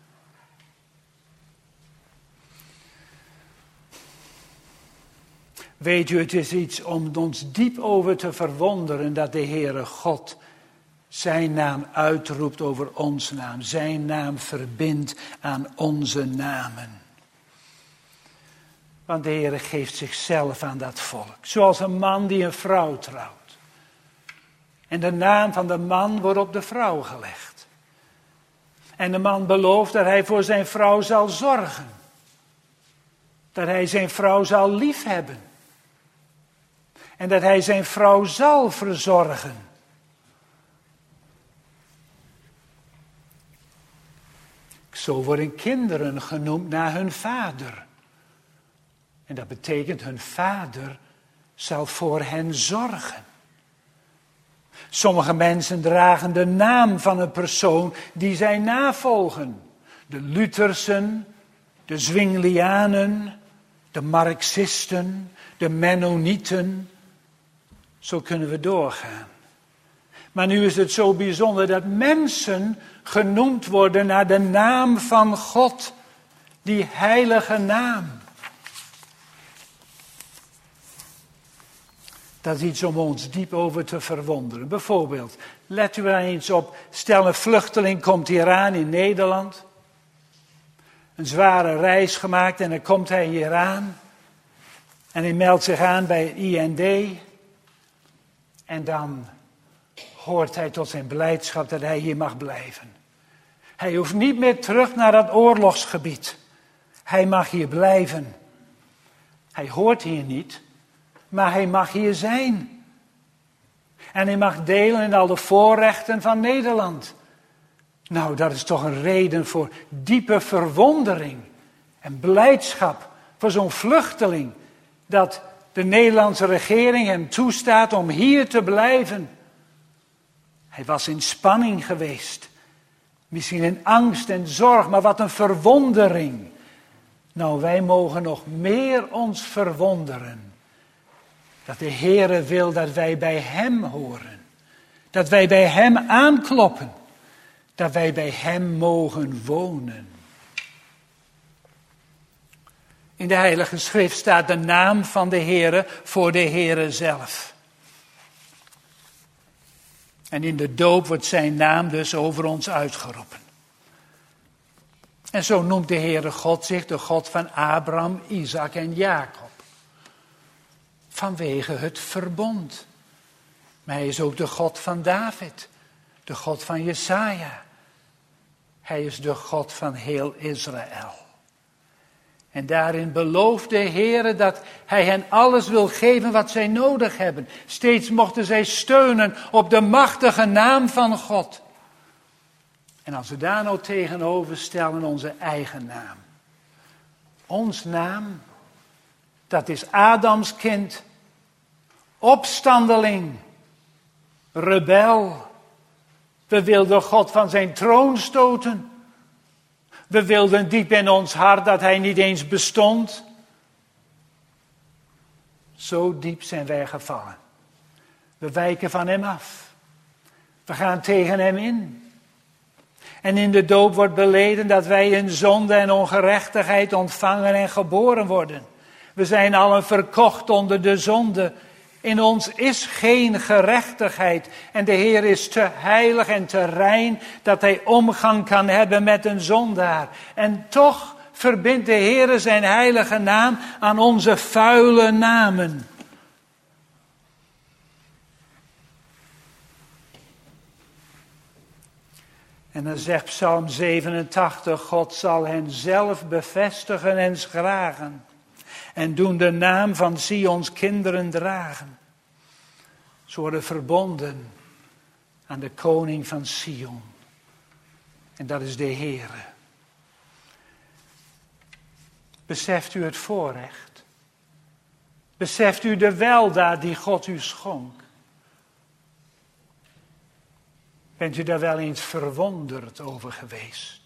A: Weet u, het is iets om ons diep over te verwonderen dat de Heere God zijn naam uitroept over ons naam. Zijn naam verbindt aan onze namen. Want de Heere geeft zichzelf aan dat volk. Zoals een man die een vrouw trouwt. En de naam van de man wordt op de vrouw gelegd. En de man belooft dat hij voor zijn vrouw zal zorgen. Dat hij zijn vrouw zal liefhebben. En dat hij zijn vrouw zal verzorgen. Zo worden kinderen genoemd naar hun vader. En dat betekent hun vader zal voor hen zorgen. Sommige mensen dragen de naam van een persoon die zij navolgen. De Luthersen, de Zwinglianen, de Marxisten, de Mennonieten. Zo kunnen we doorgaan. Maar nu is het zo bijzonder dat mensen genoemd worden naar de naam van God. Die heilige naam. Dat is iets om ons diep over te verwonderen. Bijvoorbeeld, let u er eens op, stel een vluchteling komt hier aan in Nederland. Een zware reis gemaakt en dan komt hij hier aan. En hij meldt zich aan bij het I N D. En dan hoort hij tot zijn blijdschap dat hij hier mag blijven. Hij hoeft niet meer terug naar dat oorlogsgebied. Hij mag hier blijven. Hij hoort hier niet, maar hij mag hier zijn. En hij mag delen in al de voorrechten van Nederland. Nou, dat is toch een reden voor diepe verwondering en blijdschap voor zo'n vluchteling. Dat de Nederlandse regering hem toestaat om hier te blijven. Hij was in spanning geweest. Misschien in angst en zorg, maar wat een verwondering. Nou, wij mogen nog meer ons verwonderen. Dat de Heere wil dat wij bij Hem horen. Dat wij bij Hem aankloppen. Dat wij bij Hem mogen wonen. In de Heilige Schrift staat de naam van de Heere voor de Heere zelf. En in de doop wordt zijn naam dus over ons uitgeroepen. En zo noemt de Heere God zich de God van Abraham, Isaac en Jacob. Vanwege het verbond. Maar hij is ook de God van David. De God van Jesaja. Hij is de God van heel Israël. En daarin belooft de Heere dat hij hen alles wil geven wat zij nodig hebben. Steeds mochten zij steunen op de machtige naam van God. En als we daar nou tegenover stellen onze eigen naam. Ons naam, dat is Adams kind. Opstandeling. Rebel. We wilden God van zijn troon stoten. We wilden diep in ons hart dat hij niet eens bestond. Zo diep zijn wij gevallen. We wijken van hem af. We gaan tegen hem in. En in de doop wordt beleden dat wij in zonde en ongerechtigheid ontvangen en geboren worden. We zijn allen verkocht onder de zonde. In ons is geen gerechtigheid. En de Heer is te heilig en te rein dat hij omgang kan hebben met een zondaar. En toch verbindt de Heer zijn heilige naam aan onze vuile namen. En dan zegt Psalm zevenentachtig, God zal hen zelf bevestigen en schragen. En doen de naam van Sions kinderen dragen. Ze worden verbonden aan de koning van Sion. En dat is de Heere. Beseft u het voorrecht? Beseft u de weldaad die God u schonk? Bent u daar wel eens verwonderd over geweest?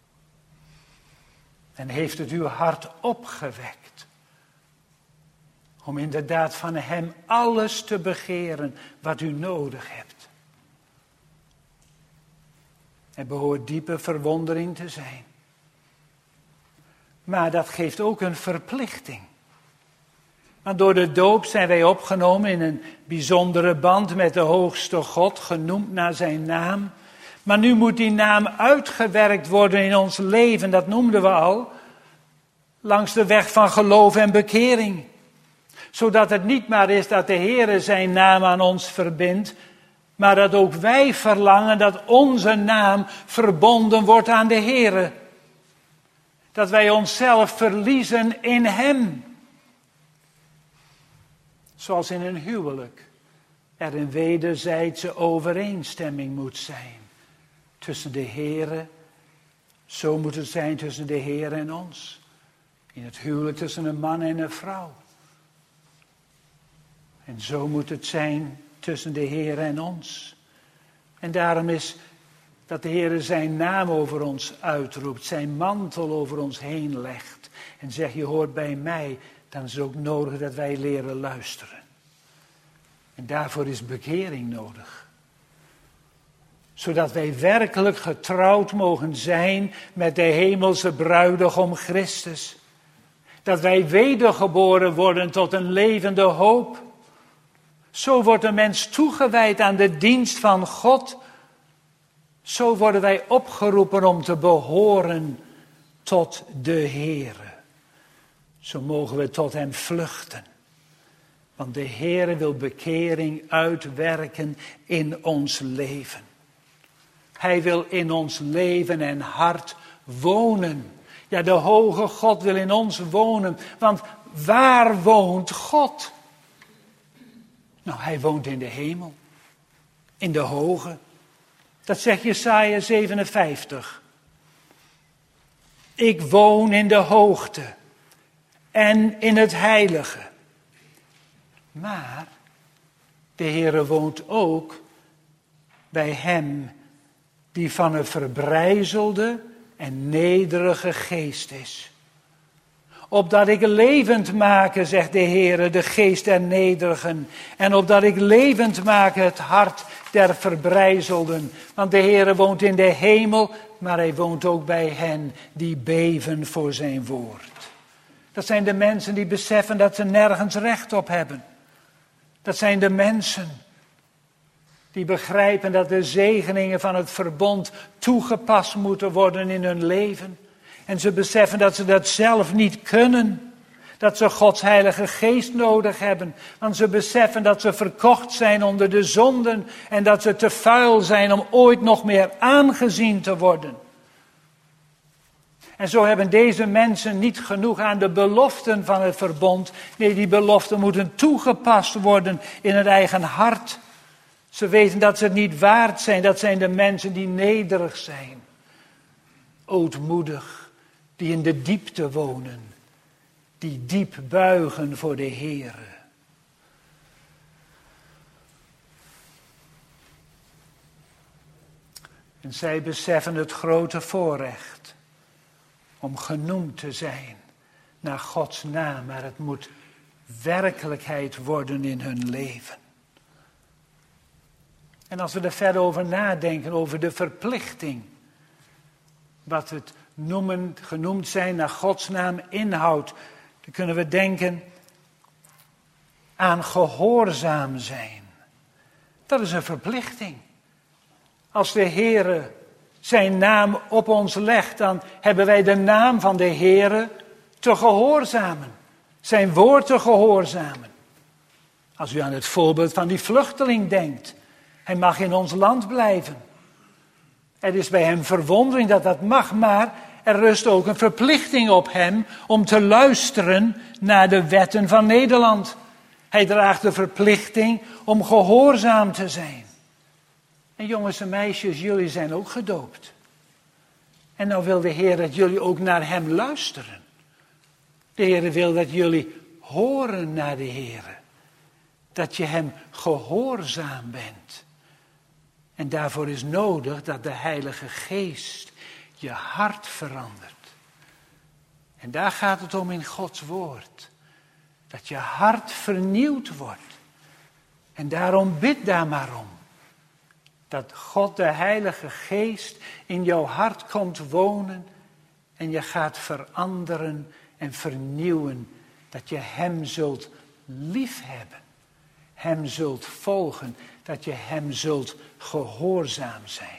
A: En heeft het uw hart opgewekt? Om inderdaad van hem alles te begeren wat u nodig hebt. Er behoort diepe verwondering te zijn. Maar dat geeft ook een verplichting. Want door de doop zijn wij opgenomen in een bijzondere band met de hoogste God, genoemd naar zijn naam. Maar nu moet die naam uitgewerkt worden in ons leven, dat noemden we al, langs de weg van geloof en bekering. Zodat het niet maar is dat de Heere zijn naam aan ons verbindt, maar dat ook wij verlangen dat onze naam verbonden wordt aan de Heere. Dat wij onszelf verliezen in hem. Zoals in een huwelijk er een wederzijdse overeenstemming moet zijn tussen de Heere. Zo moet het zijn tussen de Heere en ons. In het huwelijk tussen een man en een vrouw. En zo moet het zijn tussen de Heer en ons. En daarom is dat de Heer zijn naam over ons uitroept, zijn mantel over ons heen legt. En zegt, je hoort bij mij, dan is het ook nodig dat wij leren luisteren. En daarvoor is bekering nodig. Zodat wij werkelijk getrouwd mogen zijn met de hemelse bruidegom Christus. Dat wij wedergeboren worden tot een levende hoop. Zo wordt een mens toegewijd aan de dienst van God. Zo worden wij opgeroepen om te behoren tot de Heere. Zo mogen we tot hem vluchten. Want de Heere wil bekering uitwerken in ons leven. Hij wil in ons leven en hart wonen. Ja, de hoge God wil in ons wonen. Want waar woont God? Nou, hij woont in de hemel. In de hoge. Dat zegt Jesaja zevenenvijftig. Ik woon in de hoogte. En in het heilige. Maar de Heere woont ook bij hem die van een verbrijzelde en nederige geest is. Opdat ik levend maken, zegt de Heere, de geest der nederigen. En opdat ik levend maak het hart der verbrijzelden. Want de Heere woont in de hemel, maar hij woont ook bij hen die beven voor zijn woord. Dat zijn de mensen die beseffen dat ze nergens recht op hebben. Dat zijn de mensen die begrijpen dat de zegeningen van het verbond toegepast moeten worden in hun leven. En ze beseffen dat ze dat zelf niet kunnen. Dat ze Gods Heilige Geest nodig hebben. Want ze beseffen dat ze verkocht zijn onder de zonden. En dat ze te vuil zijn om ooit nog meer aangezien te worden. En zo hebben deze mensen niet genoeg aan de beloften van het verbond. Nee, die beloften moeten toegepast worden in hun eigen hart. Ze weten dat ze het niet waard zijn. Dat zijn de mensen die nederig zijn. Ootmoedig. Die in de diepte wonen. Die diep buigen voor de Heere. En zij beseffen het grote voorrecht. Om genoemd te zijn naar Gods naam. Maar het moet werkelijkheid worden in hun leven. En als we er verder over nadenken, over de verplichting. Wat het noemen, genoemd zijn naar Gods naam inhoudt. Dan kunnen we denken aan gehoorzaam zijn. Dat is een verplichting. Als de Heere zijn naam op ons legt, dan hebben wij de naam van de Heere te gehoorzamen. Zijn woord te gehoorzamen. Als u aan het voorbeeld van die vluchteling denkt. Hij mag in ons land blijven. Er is bij hem verwondering dat dat mag, maar er rust ook een verplichting op hem om te luisteren naar de wetten van Nederland. Hij draagt de verplichting om gehoorzaam te zijn. En jongens en meisjes, jullie zijn ook gedoopt. En nou wil de Heer dat jullie ook naar hem luisteren. De Heer wil dat jullie horen naar de Heer. Dat je hem gehoorzaam bent. En daarvoor is nodig dat de Heilige Geest je hart verandert. En daar gaat het om in Gods woord. Dat je hart vernieuwd wordt. En daarom bid daar maar om. Dat God de Heilige Geest in jouw hart komt wonen. En je gaat veranderen en vernieuwen. Dat je hem zult liefhebben. Hem zult volgen. Dat je hem zult gehoorzaam zijn.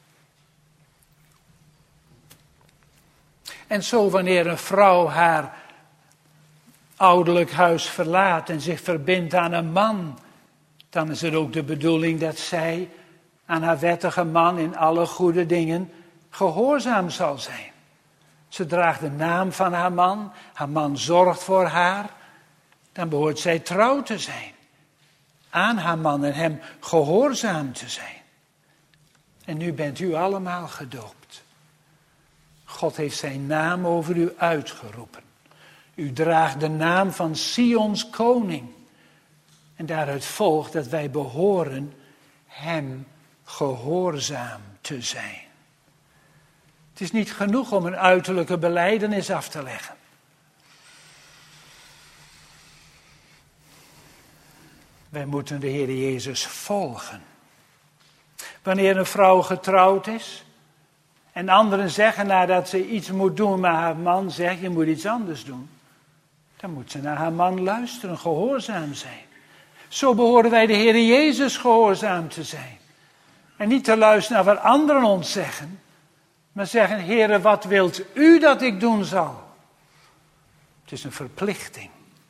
A: En zo wanneer een vrouw haar ouderlijk huis verlaat en zich verbindt aan een man, dan is het ook de bedoeling dat zij aan haar wettige man in alle goede dingen gehoorzaam zal zijn. Ze draagt de naam van haar man, haar man zorgt voor haar, dan behoort zij trouw te zijn. Aan haar man en hem gehoorzaam te zijn. En nu bent u allemaal gedoopt. God heeft zijn naam over u uitgeroepen. U draagt de naam van Sions koning. En daaruit volgt dat wij behoren hem gehoorzaam te zijn. Het is niet genoeg om een uiterlijke belijdenis af te leggen. Wij moeten de Heer Jezus volgen. Wanneer een vrouw getrouwd is en anderen zeggen nadat ze iets moet doen, maar haar man zegt je moet iets anders doen, dan moet ze naar haar man luisteren, gehoorzaam zijn. Zo behoren wij de Heer Jezus gehoorzaam te zijn. En niet te luisteren naar wat anderen ons zeggen, maar zeggen, Heere, wat wilt u dat ik doen zal? Het is een verplichting.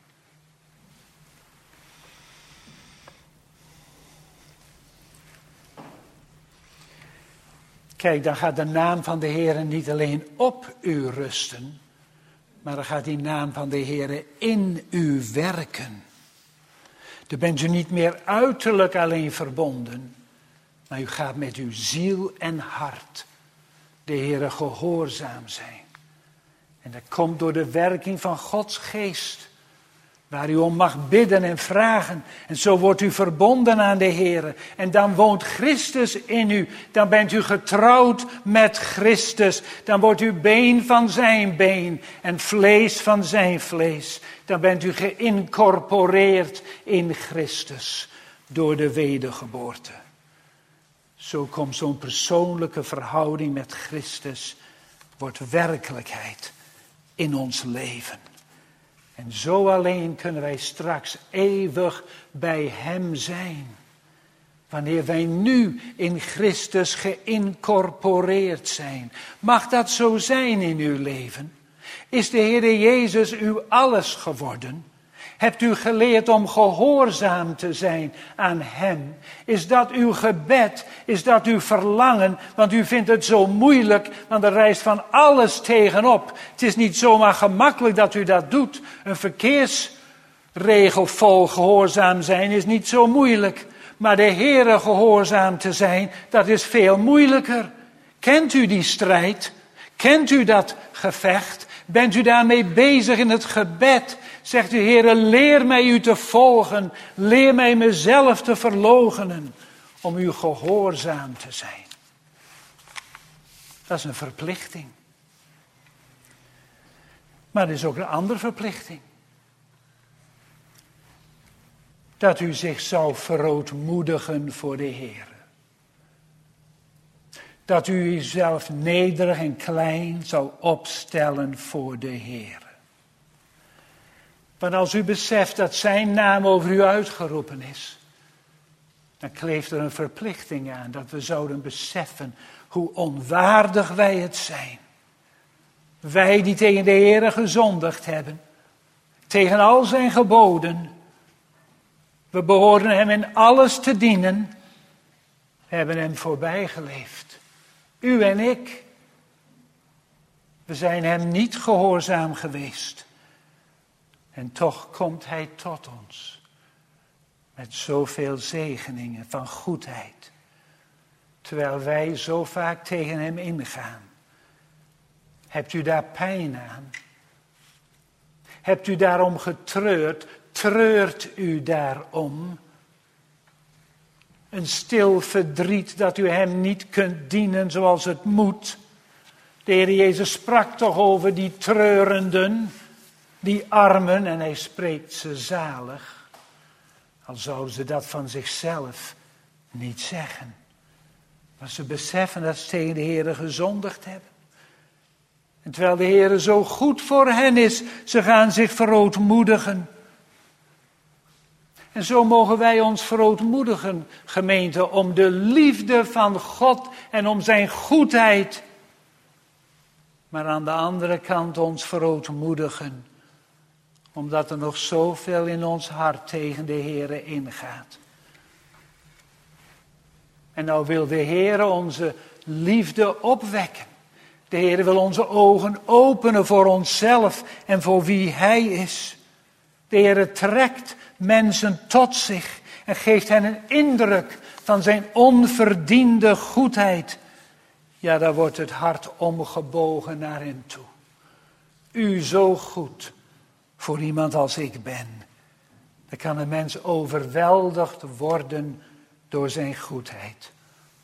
A: Kijk, dan gaat de naam van de Heere niet alleen op u rusten, maar dan gaat die naam van de Heere in u werken. Dan bent u niet meer uiterlijk alleen verbonden, maar u gaat met uw ziel en hart de Heere gehoorzaam zijn. En dat komt door de werking van Gods geest, waar u om mag bidden en vragen. En zo wordt u verbonden aan de Heere. En dan woont Christus in u. Dan bent u getrouwd met Christus. Dan wordt u been van zijn been en vlees van zijn vlees. Dan bent u geïncorporeerd in Christus door de wedergeboorte. Zo komt zo'n persoonlijke verhouding met Christus, wordt werkelijkheid in ons leven. En zo alleen kunnen wij straks eeuwig bij hem zijn. Wanneer wij nu in Christus geïncorporeerd zijn. Mag dat zo zijn in uw leven? Is de Heer Jezus uw alles geworden? Hebt u geleerd om gehoorzaam te zijn aan hem? Is dat uw gebed? Is dat uw verlangen? Want u vindt het zo moeilijk, want er rijst van alles tegenop. Het is niet zomaar gemakkelijk dat u dat doet. Een verkeersregel vol gehoorzaam zijn is niet zo moeilijk. Maar de Heere gehoorzaam te zijn, dat is veel moeilijker. Kent u die strijd? Kent u dat gevecht? Bent u daarmee bezig in het gebed? Zegt u, Heere, leer mij u te volgen. Leer mij mezelf te verloochenen. Om u gehoorzaam te zijn. Dat is een verplichting. Maar er is ook een andere verplichting. Dat u zich zou verootmoedigen voor de Heere. Dat u uzelf nederig en klein zou opstellen voor de Heere. Want als u beseft dat zijn naam over u uitgeroepen is, dan kleeft er een verplichting aan dat we zouden beseffen hoe onwaardig wij het zijn. Wij die tegen de Heere gezondigd hebben, tegen al zijn geboden. We behoorden hem in alles te dienen, hebben hem voorbij geleefd. U en ik, we zijn hem niet gehoorzaam geweest. En toch komt hij tot ons. Met zoveel zegeningen van goedheid. Terwijl wij zo vaak tegen hem ingaan. Hebt u daar pijn aan? Hebt u daarom getreurd? Treurt u daarom? Een stil verdriet dat u hem niet kunt dienen zoals het moet. De Heer Jezus sprak toch over die treurenden, die armen, en hij spreekt ze zalig. Al zouden ze dat van zichzelf niet zeggen. Maar ze beseffen dat ze tegen de Heer gezondigd hebben. En terwijl de Heer zo goed voor hen is, ze gaan zich verootmoedigen. En zo mogen wij ons verootmoedigen, gemeente, om de liefde van God en om zijn goedheid. Maar aan de andere kant ons verootmoedigen, omdat er nog zoveel in ons hart tegen de Heere ingaat. En nou wil de Heere onze liefde opwekken. De Heere wil onze ogen openen voor onszelf en voor wie Hij is. De Heere trekt mensen tot zich en geeft hen een indruk van zijn onverdiende goedheid. Ja, daar wordt het hart omgebogen naar hem toe. U zo goed voor iemand als ik ben. Dan kan een mens overweldigd worden door zijn goedheid.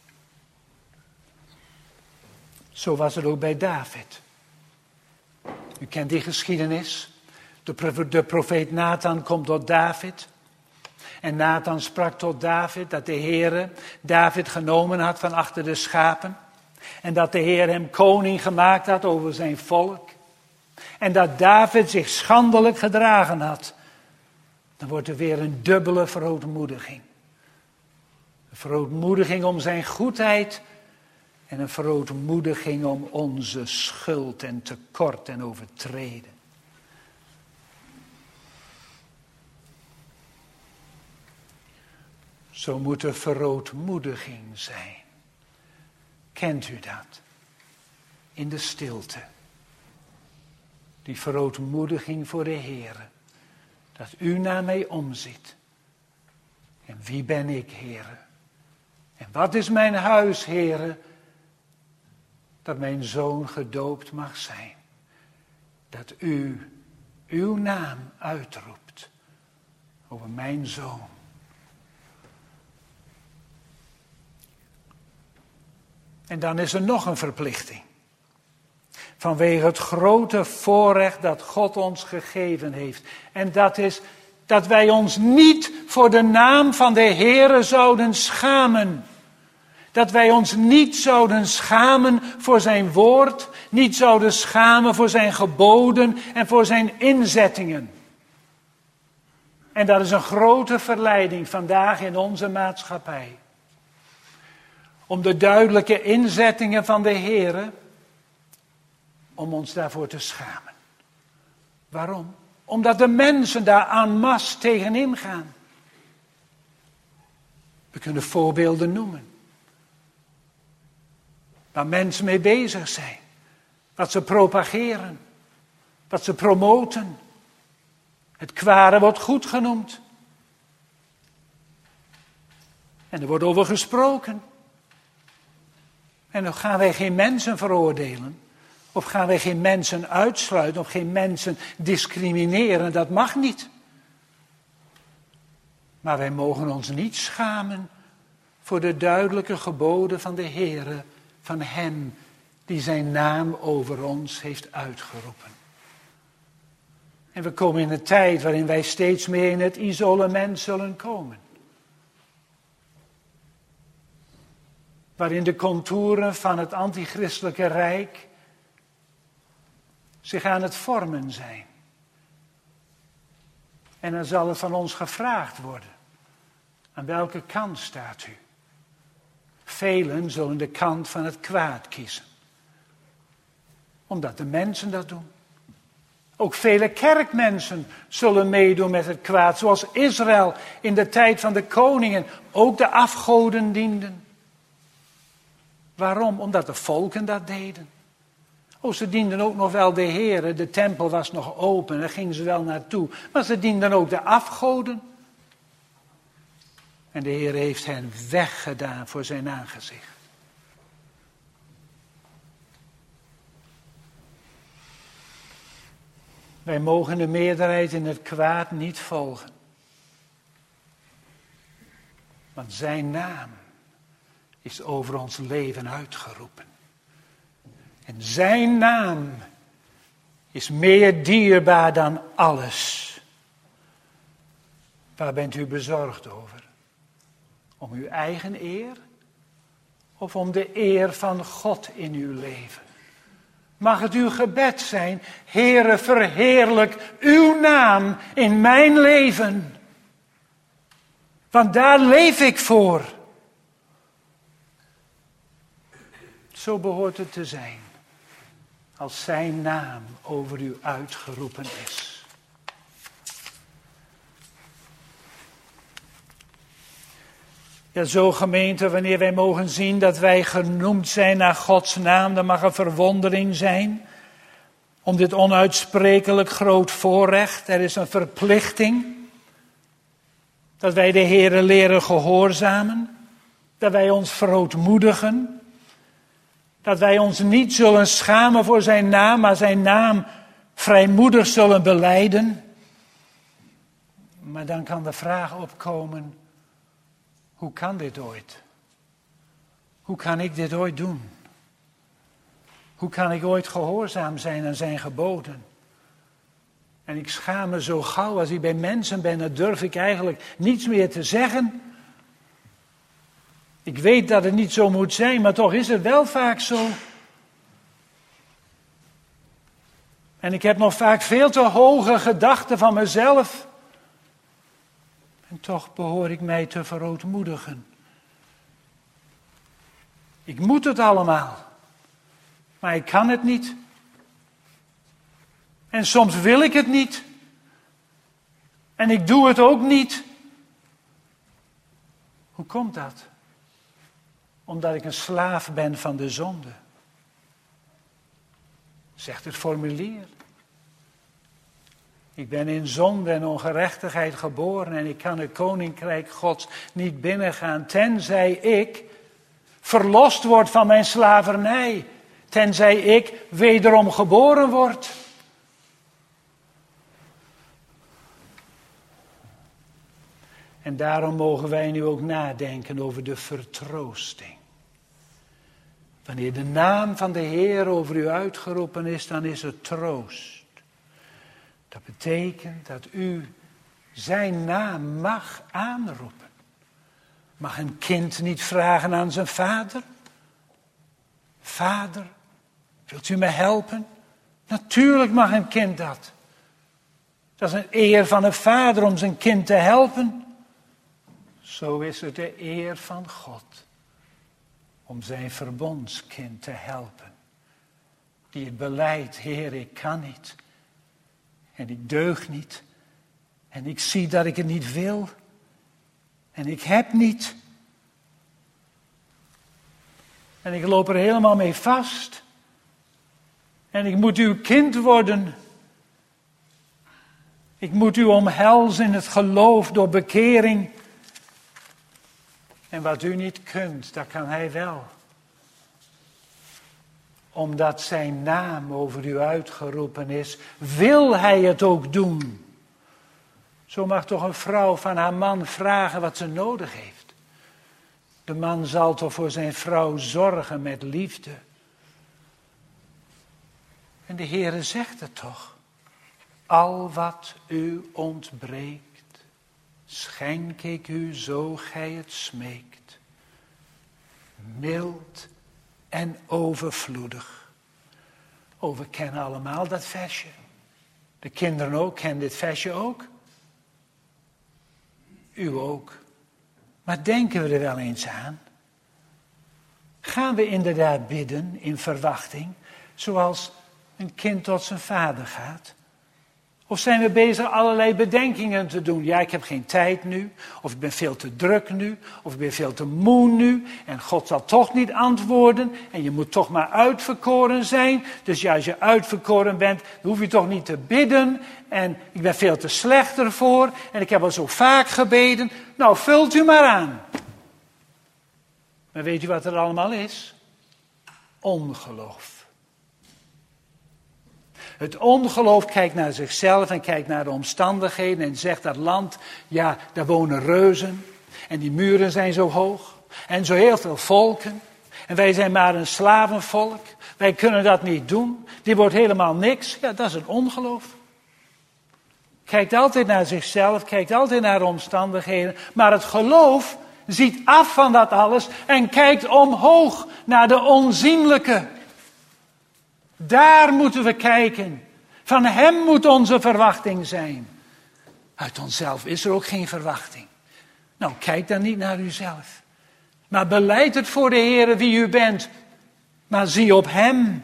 A: Zo was het ook bij David. U kent die geschiedenis. De profeet Nathan komt tot David. En Nathan sprak tot David dat de Heere David genomen had van achter de schapen. En dat de Heer hem koning gemaakt had over zijn volk. En dat David zich schandelijk gedragen had. Dan wordt er weer een dubbele verootmoediging. Een verootmoediging om zijn goedheid. En een verootmoediging om onze schuld en tekort en overtreden. Zo moet er verootmoediging zijn. Kent u dat? In de stilte. Die verootmoediging voor de Heere. Dat u naar mij omziet. En wie ben ik, Heere? En wat is mijn huis, Heere? Dat mijn zoon gedoopt mag zijn. Dat u uw naam uitroept over mijn zoon. En dan is er nog een verplichting. Vanwege het grote voorrecht dat God ons gegeven heeft. En dat is dat wij ons niet voor de naam van de Heere zouden schamen. Dat wij ons niet zouden schamen voor zijn woord. Niet zouden schamen voor zijn geboden en voor zijn inzettingen. En dat is een grote verleiding vandaag in onze maatschappij. Om de duidelijke inzettingen van de Heere, om ons daarvoor te schamen. Waarom? Omdat de mensen daar en masse tegenin gaan. We kunnen voorbeelden noemen. Waar mensen mee bezig zijn. Wat ze propageren. Wat ze promoten. Het kwade wordt goed genoemd. En er wordt over gesproken. En dan gaan wij geen mensen veroordelen. Of gaan wij geen mensen uitsluiten. Of geen mensen discrimineren. Dat mag niet. Maar wij mogen ons niet schamen voor de duidelijke geboden van de Heere. Van hem die zijn naam over ons heeft uitgeroepen. En we komen in een tijd waarin wij steeds meer in het isolement zullen komen. Waarin de contouren van het antichristelijke rijk zich aan het vormen zijn. En dan zal het van ons gevraagd worden. Aan welke kant staat u? Velen zullen de kant van het kwaad kiezen. Omdat de mensen dat doen. Ook vele kerkmensen zullen meedoen met het kwaad. Zoals Israël in de tijd van de koningen ook de afgoden dienden. Waarom? Omdat de volken dat deden. Oh, ze dienden ook nog wel de Heere. De tempel was nog open, daar gingen ze wel naartoe. Maar ze dienden ook de afgoden. En de Heer heeft hen weggedaan voor zijn aangezicht. Wij mogen de meerderheid in het kwaad niet volgen. Want zijn naam is over ons leven uitgeroepen. En zijn naam is meer dierbaar dan alles. Waar bent u bezorgd over? Om uw eigen eer? Of om de eer van God in uw leven? Mag het uw gebed zijn, Heere, verheerlijk uw naam in mijn leven. Want daar leef ik voor. Zo behoort het te zijn, als zijn naam over u uitgeroepen is. Ja, zo gemeente, wanneer wij mogen zien dat wij genoemd zijn naar Gods naam, dan mag er verwondering zijn om dit onuitsprekelijk groot voorrecht. Er is een verplichting dat wij de Heere leren gehoorzamen, dat wij ons verootmoedigen, dat wij ons niet zullen schamen voor zijn naam, maar zijn naam vrijmoedig zullen belijden. Maar dan kan de vraag opkomen, hoe kan dit ooit? Hoe kan ik dit ooit doen? Hoe kan ik ooit gehoorzaam zijn aan zijn geboden? En ik schaam me zo gauw als ik bij mensen ben, dan durf ik eigenlijk niets meer te zeggen. Ik weet dat het niet zo moet zijn, maar toch is het wel vaak zo. En ik heb nog vaak veel te hoge gedachten van mezelf. En toch behoor ik mij te verootmoedigen. Ik moet het allemaal, maar ik kan het niet. En soms wil ik het niet. En ik doe het ook niet. Hoe komt dat? Omdat ik een slaaf ben van de zonde. Zegt het formulier. Ik ben in zonde en ongerechtigheid geboren en ik kan het koninkrijk Gods niet binnengaan, tenzij ik verlost word van mijn slavernij. Tenzij ik wederom geboren word. En daarom mogen wij nu ook nadenken over de vertroosting. Wanneer de naam van de Heer over u uitgeroepen is, dan is het troost. Dat betekent dat u zijn naam mag aanroepen. Mag een kind niet vragen aan zijn vader? Vader, wilt u me helpen? Natuurlijk mag een kind dat. Dat is een eer van een vader om zijn kind te helpen. Zo is het de eer van God om zijn verbondskind te helpen. Die het belijdt, Heer, ik kan niet. En ik deug niet. En ik zie dat ik het niet wil. En ik heb niet. En ik loop er helemaal mee vast. En ik moet uw kind worden. Ik moet u omhelzen in het geloof door bekering. En wat u niet kunt, dat kan hij wel. Omdat zijn naam over u uitgeroepen is, wil hij het ook doen. Zo mag toch een vrouw van haar man vragen wat ze nodig heeft. De man zal toch voor zijn vrouw zorgen met liefde. En de Heere zegt het toch. Al wat u ontbreekt, schenk ik u zo gij het smeekt. Mild en overvloedig. Oh, we kennen allemaal dat versje. De kinderen ook, kennen dit versje ook. U ook. Maar denken we er wel eens aan? Gaan we inderdaad bidden in verwachting, zoals een kind tot zijn vader gaat? Of zijn we bezig allerlei bedenkingen te doen? Ja, ik heb geen tijd nu. Of ik ben veel te druk nu. Of ik ben veel te moe nu. En God zal toch niet antwoorden. En je moet toch maar uitverkoren zijn. Dus ja, als je uitverkoren bent, dan hoef je toch niet te bidden. En ik ben veel te slecht ervoor. En ik heb al zo vaak gebeden. Nou, vult u maar aan. Maar weet u wat er allemaal is? Ongeloof. Het ongeloof kijkt naar zichzelf en kijkt naar de omstandigheden en zegt dat land, ja, daar wonen reuzen en die muren zijn zo hoog en zo heel veel volken en wij zijn maar een slavenvolk, wij kunnen dat niet doen, dit wordt helemaal niks. Ja, dat is een ongeloof. Kijkt altijd naar zichzelf, kijkt altijd naar de omstandigheden, maar het geloof ziet af van dat alles en kijkt omhoog naar de onzienlijke. Daar moeten we kijken. Van hem moet onze verwachting zijn. Uit onszelf is er ook geen verwachting. Nou, kijk dan niet naar uzelf. Maar belijd het voor de Heere wie u bent. Maar zie op hem.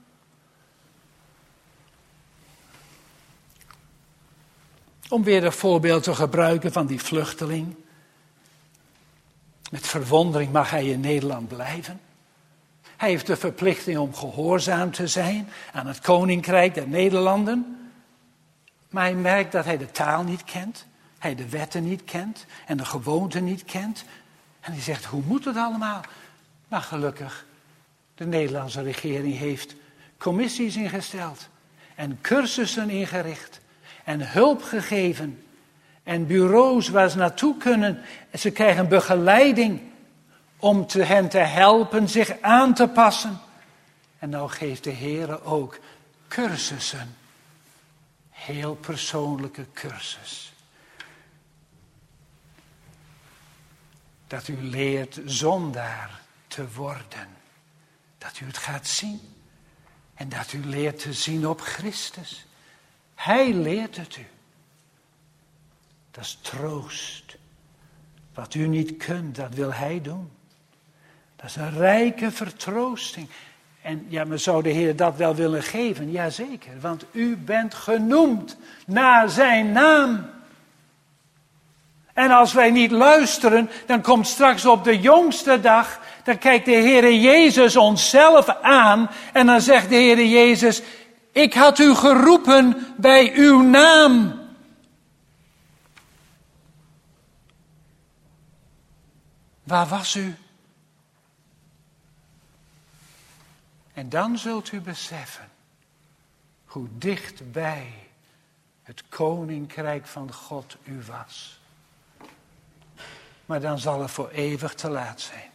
A: Om weer een voorbeeld te gebruiken van die vluchteling. Met verwondering mag hij in Nederland blijven. Hij heeft de verplichting om gehoorzaam te zijn aan het koninkrijk der Nederlanden. Maar hij merkt dat hij de taal niet kent. Hij de wetten niet kent en de gewoonten niet kent. En hij zegt, hoe moet het allemaal? Maar gelukkig, de Nederlandse regering heeft commissies ingesteld. En cursussen ingericht. En hulp gegeven. en bureaus waar ze naartoe kunnen. En ze krijgen begeleiding om te hen te helpen zich aan te passen. En nou geeft de Heer ook cursussen. Heel persoonlijke cursus. Dat u leert zondaar te worden. Dat u het gaat zien. En dat u leert te zien op Christus. Hij leert het u. Dat is troost. Wat u niet kunt, dat wil hij doen. Dat is een rijke vertroosting. En ja, maar zou de Heer dat wel willen geven? Jazeker, want u bent genoemd naar zijn naam. En als wij niet luisteren, dan komt straks op de jongste dag, dan kijkt de Heere Jezus onszelf aan en dan zegt de Heere Jezus, ik had u geroepen bij uw naam. Waar was u? En dan zult u beseffen hoe dichtbij het koninkrijk van God u was. Maar dan zal het voor eeuwig te laat zijn.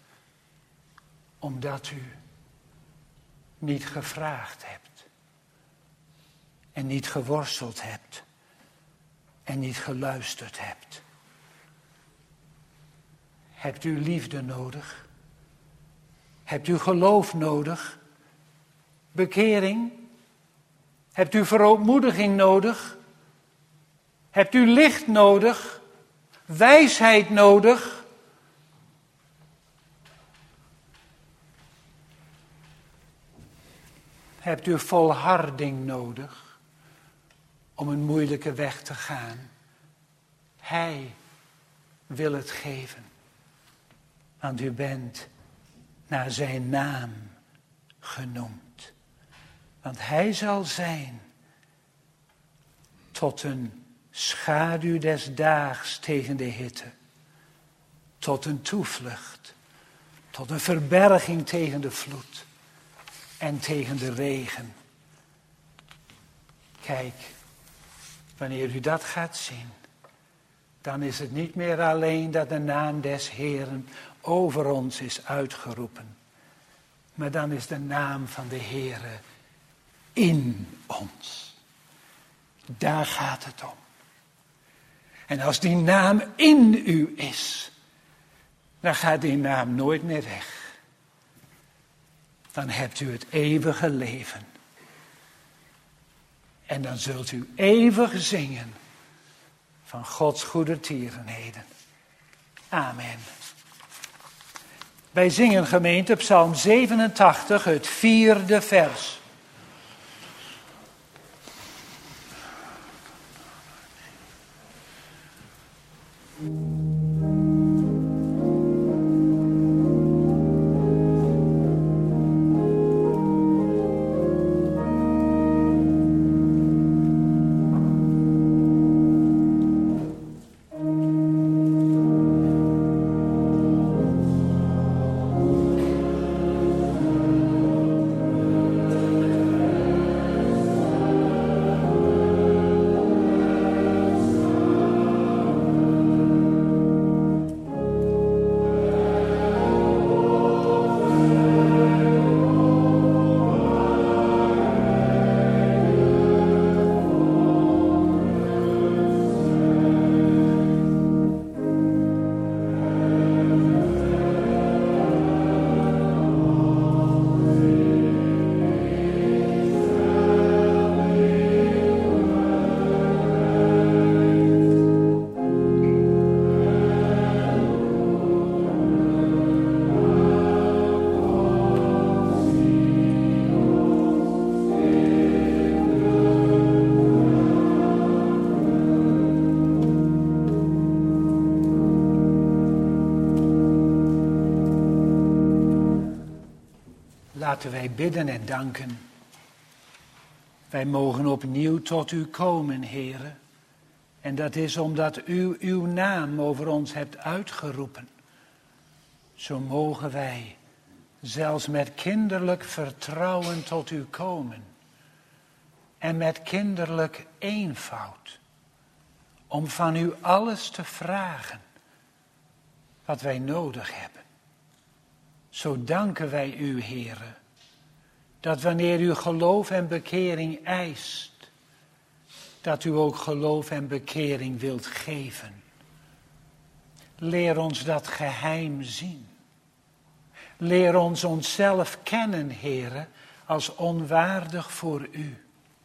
A: Omdat u niet gevraagd hebt. En niet geworsteld hebt. En niet geluisterd hebt. Hebt u liefde nodig? Hebt u geloof nodig? Bekering? Hebt u verootmoediging nodig? Hebt u licht nodig? Wijsheid nodig? Hebt u volharding nodig om een moeilijke weg te gaan? Hij wil het geven. Want u bent naar zijn naam genoemd. Want hij zal zijn tot een schaduw des daags tegen de hitte. Tot een toevlucht. Tot een verberging tegen de vloed. En tegen de regen. Kijk, wanneer u dat gaat zien, dan is het niet meer alleen dat de naam des Heeren over ons is uitgeroepen. Maar dan is de naam van de Heere in ons. Daar gaat het om. En als die naam in u is, dan gaat die naam nooit meer weg. Dan hebt u het eeuwige leven. En dan zult u eeuwig zingen van Gods goedertierenheden. Amen. Wij zingen, gemeente, Psalm zevenentachtig, het vierde vers. Laten wij bidden en danken. Wij mogen opnieuw tot u komen, Heere. En dat is omdat u uw naam over ons hebt uitgeroepen. Zo mogen wij zelfs met kinderlijk vertrouwen tot u komen. En met kinderlijk eenvoud. om van u alles te vragen wat wij nodig hebben. Zo danken wij u, Heere, dat wanneer u geloof en bekering eist, dat u ook geloof en bekering wilt geven. Leer ons dat geheim zien. Leer ons onszelf kennen, Heere, als onwaardig voor u.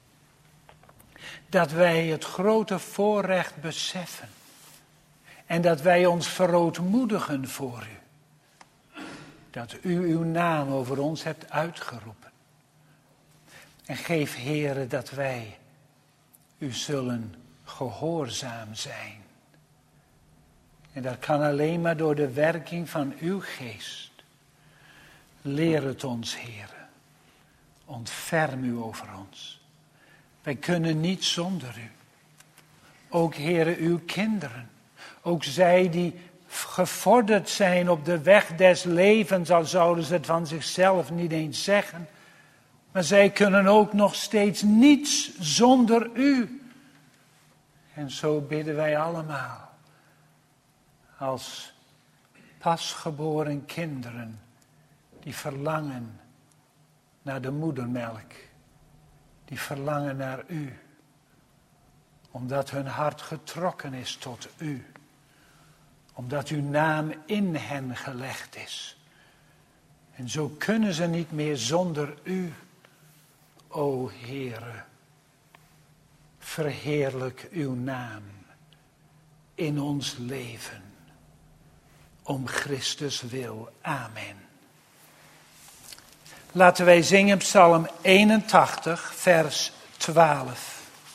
A: Dat wij het grote voorrecht beseffen en dat wij ons verootmoedigen voor u. Dat u uw naam over ons hebt uitgeroepen. En geef, Heere, dat wij u zullen gehoorzaam zijn. En dat kan alleen maar door de werking van uw geest. Leer het ons, Heere. Ontferm u over ons. Wij kunnen niet zonder u. Ook, Heere, uw kinderen. Ook zij die gevorderd zijn op de weg des levens, al zouden ze het van zichzelf niet eens zeggen. Maar zij kunnen ook nog steeds niets zonder u. En zo bidden wij allemaal. Als pasgeboren kinderen die verlangen naar de moedermelk. Die verlangen naar u. Omdat hun hart getrokken is tot u. Omdat uw naam in hen gelegd is. En zo kunnen ze niet meer zonder u. O Heere, verheerlijk uw naam in ons leven. Om Christus wil. Amen. Laten wij zingen Psalm eenentachtig, vers twaalf.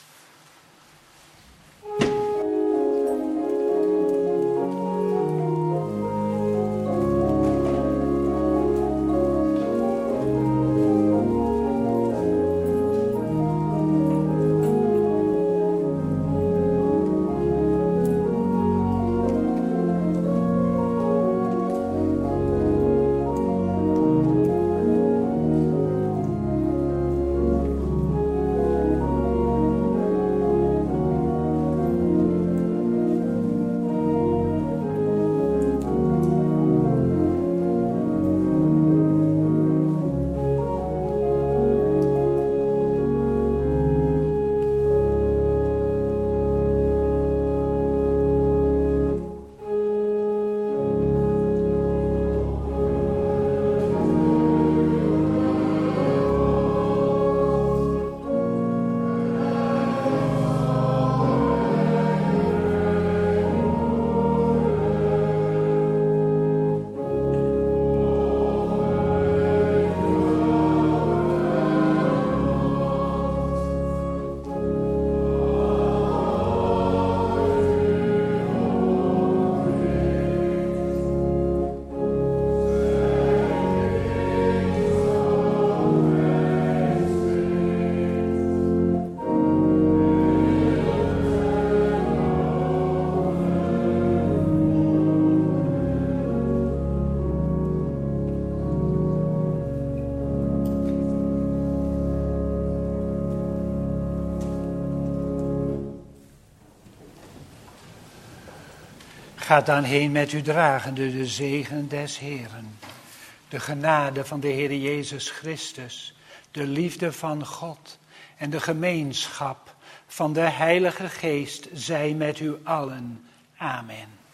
A: Ga dan heen met u dragende de zegen des Heeren. De genade van de Heer Jezus Christus, de liefde van God en de gemeenschap van de Heilige Geest zij met u allen. Amen.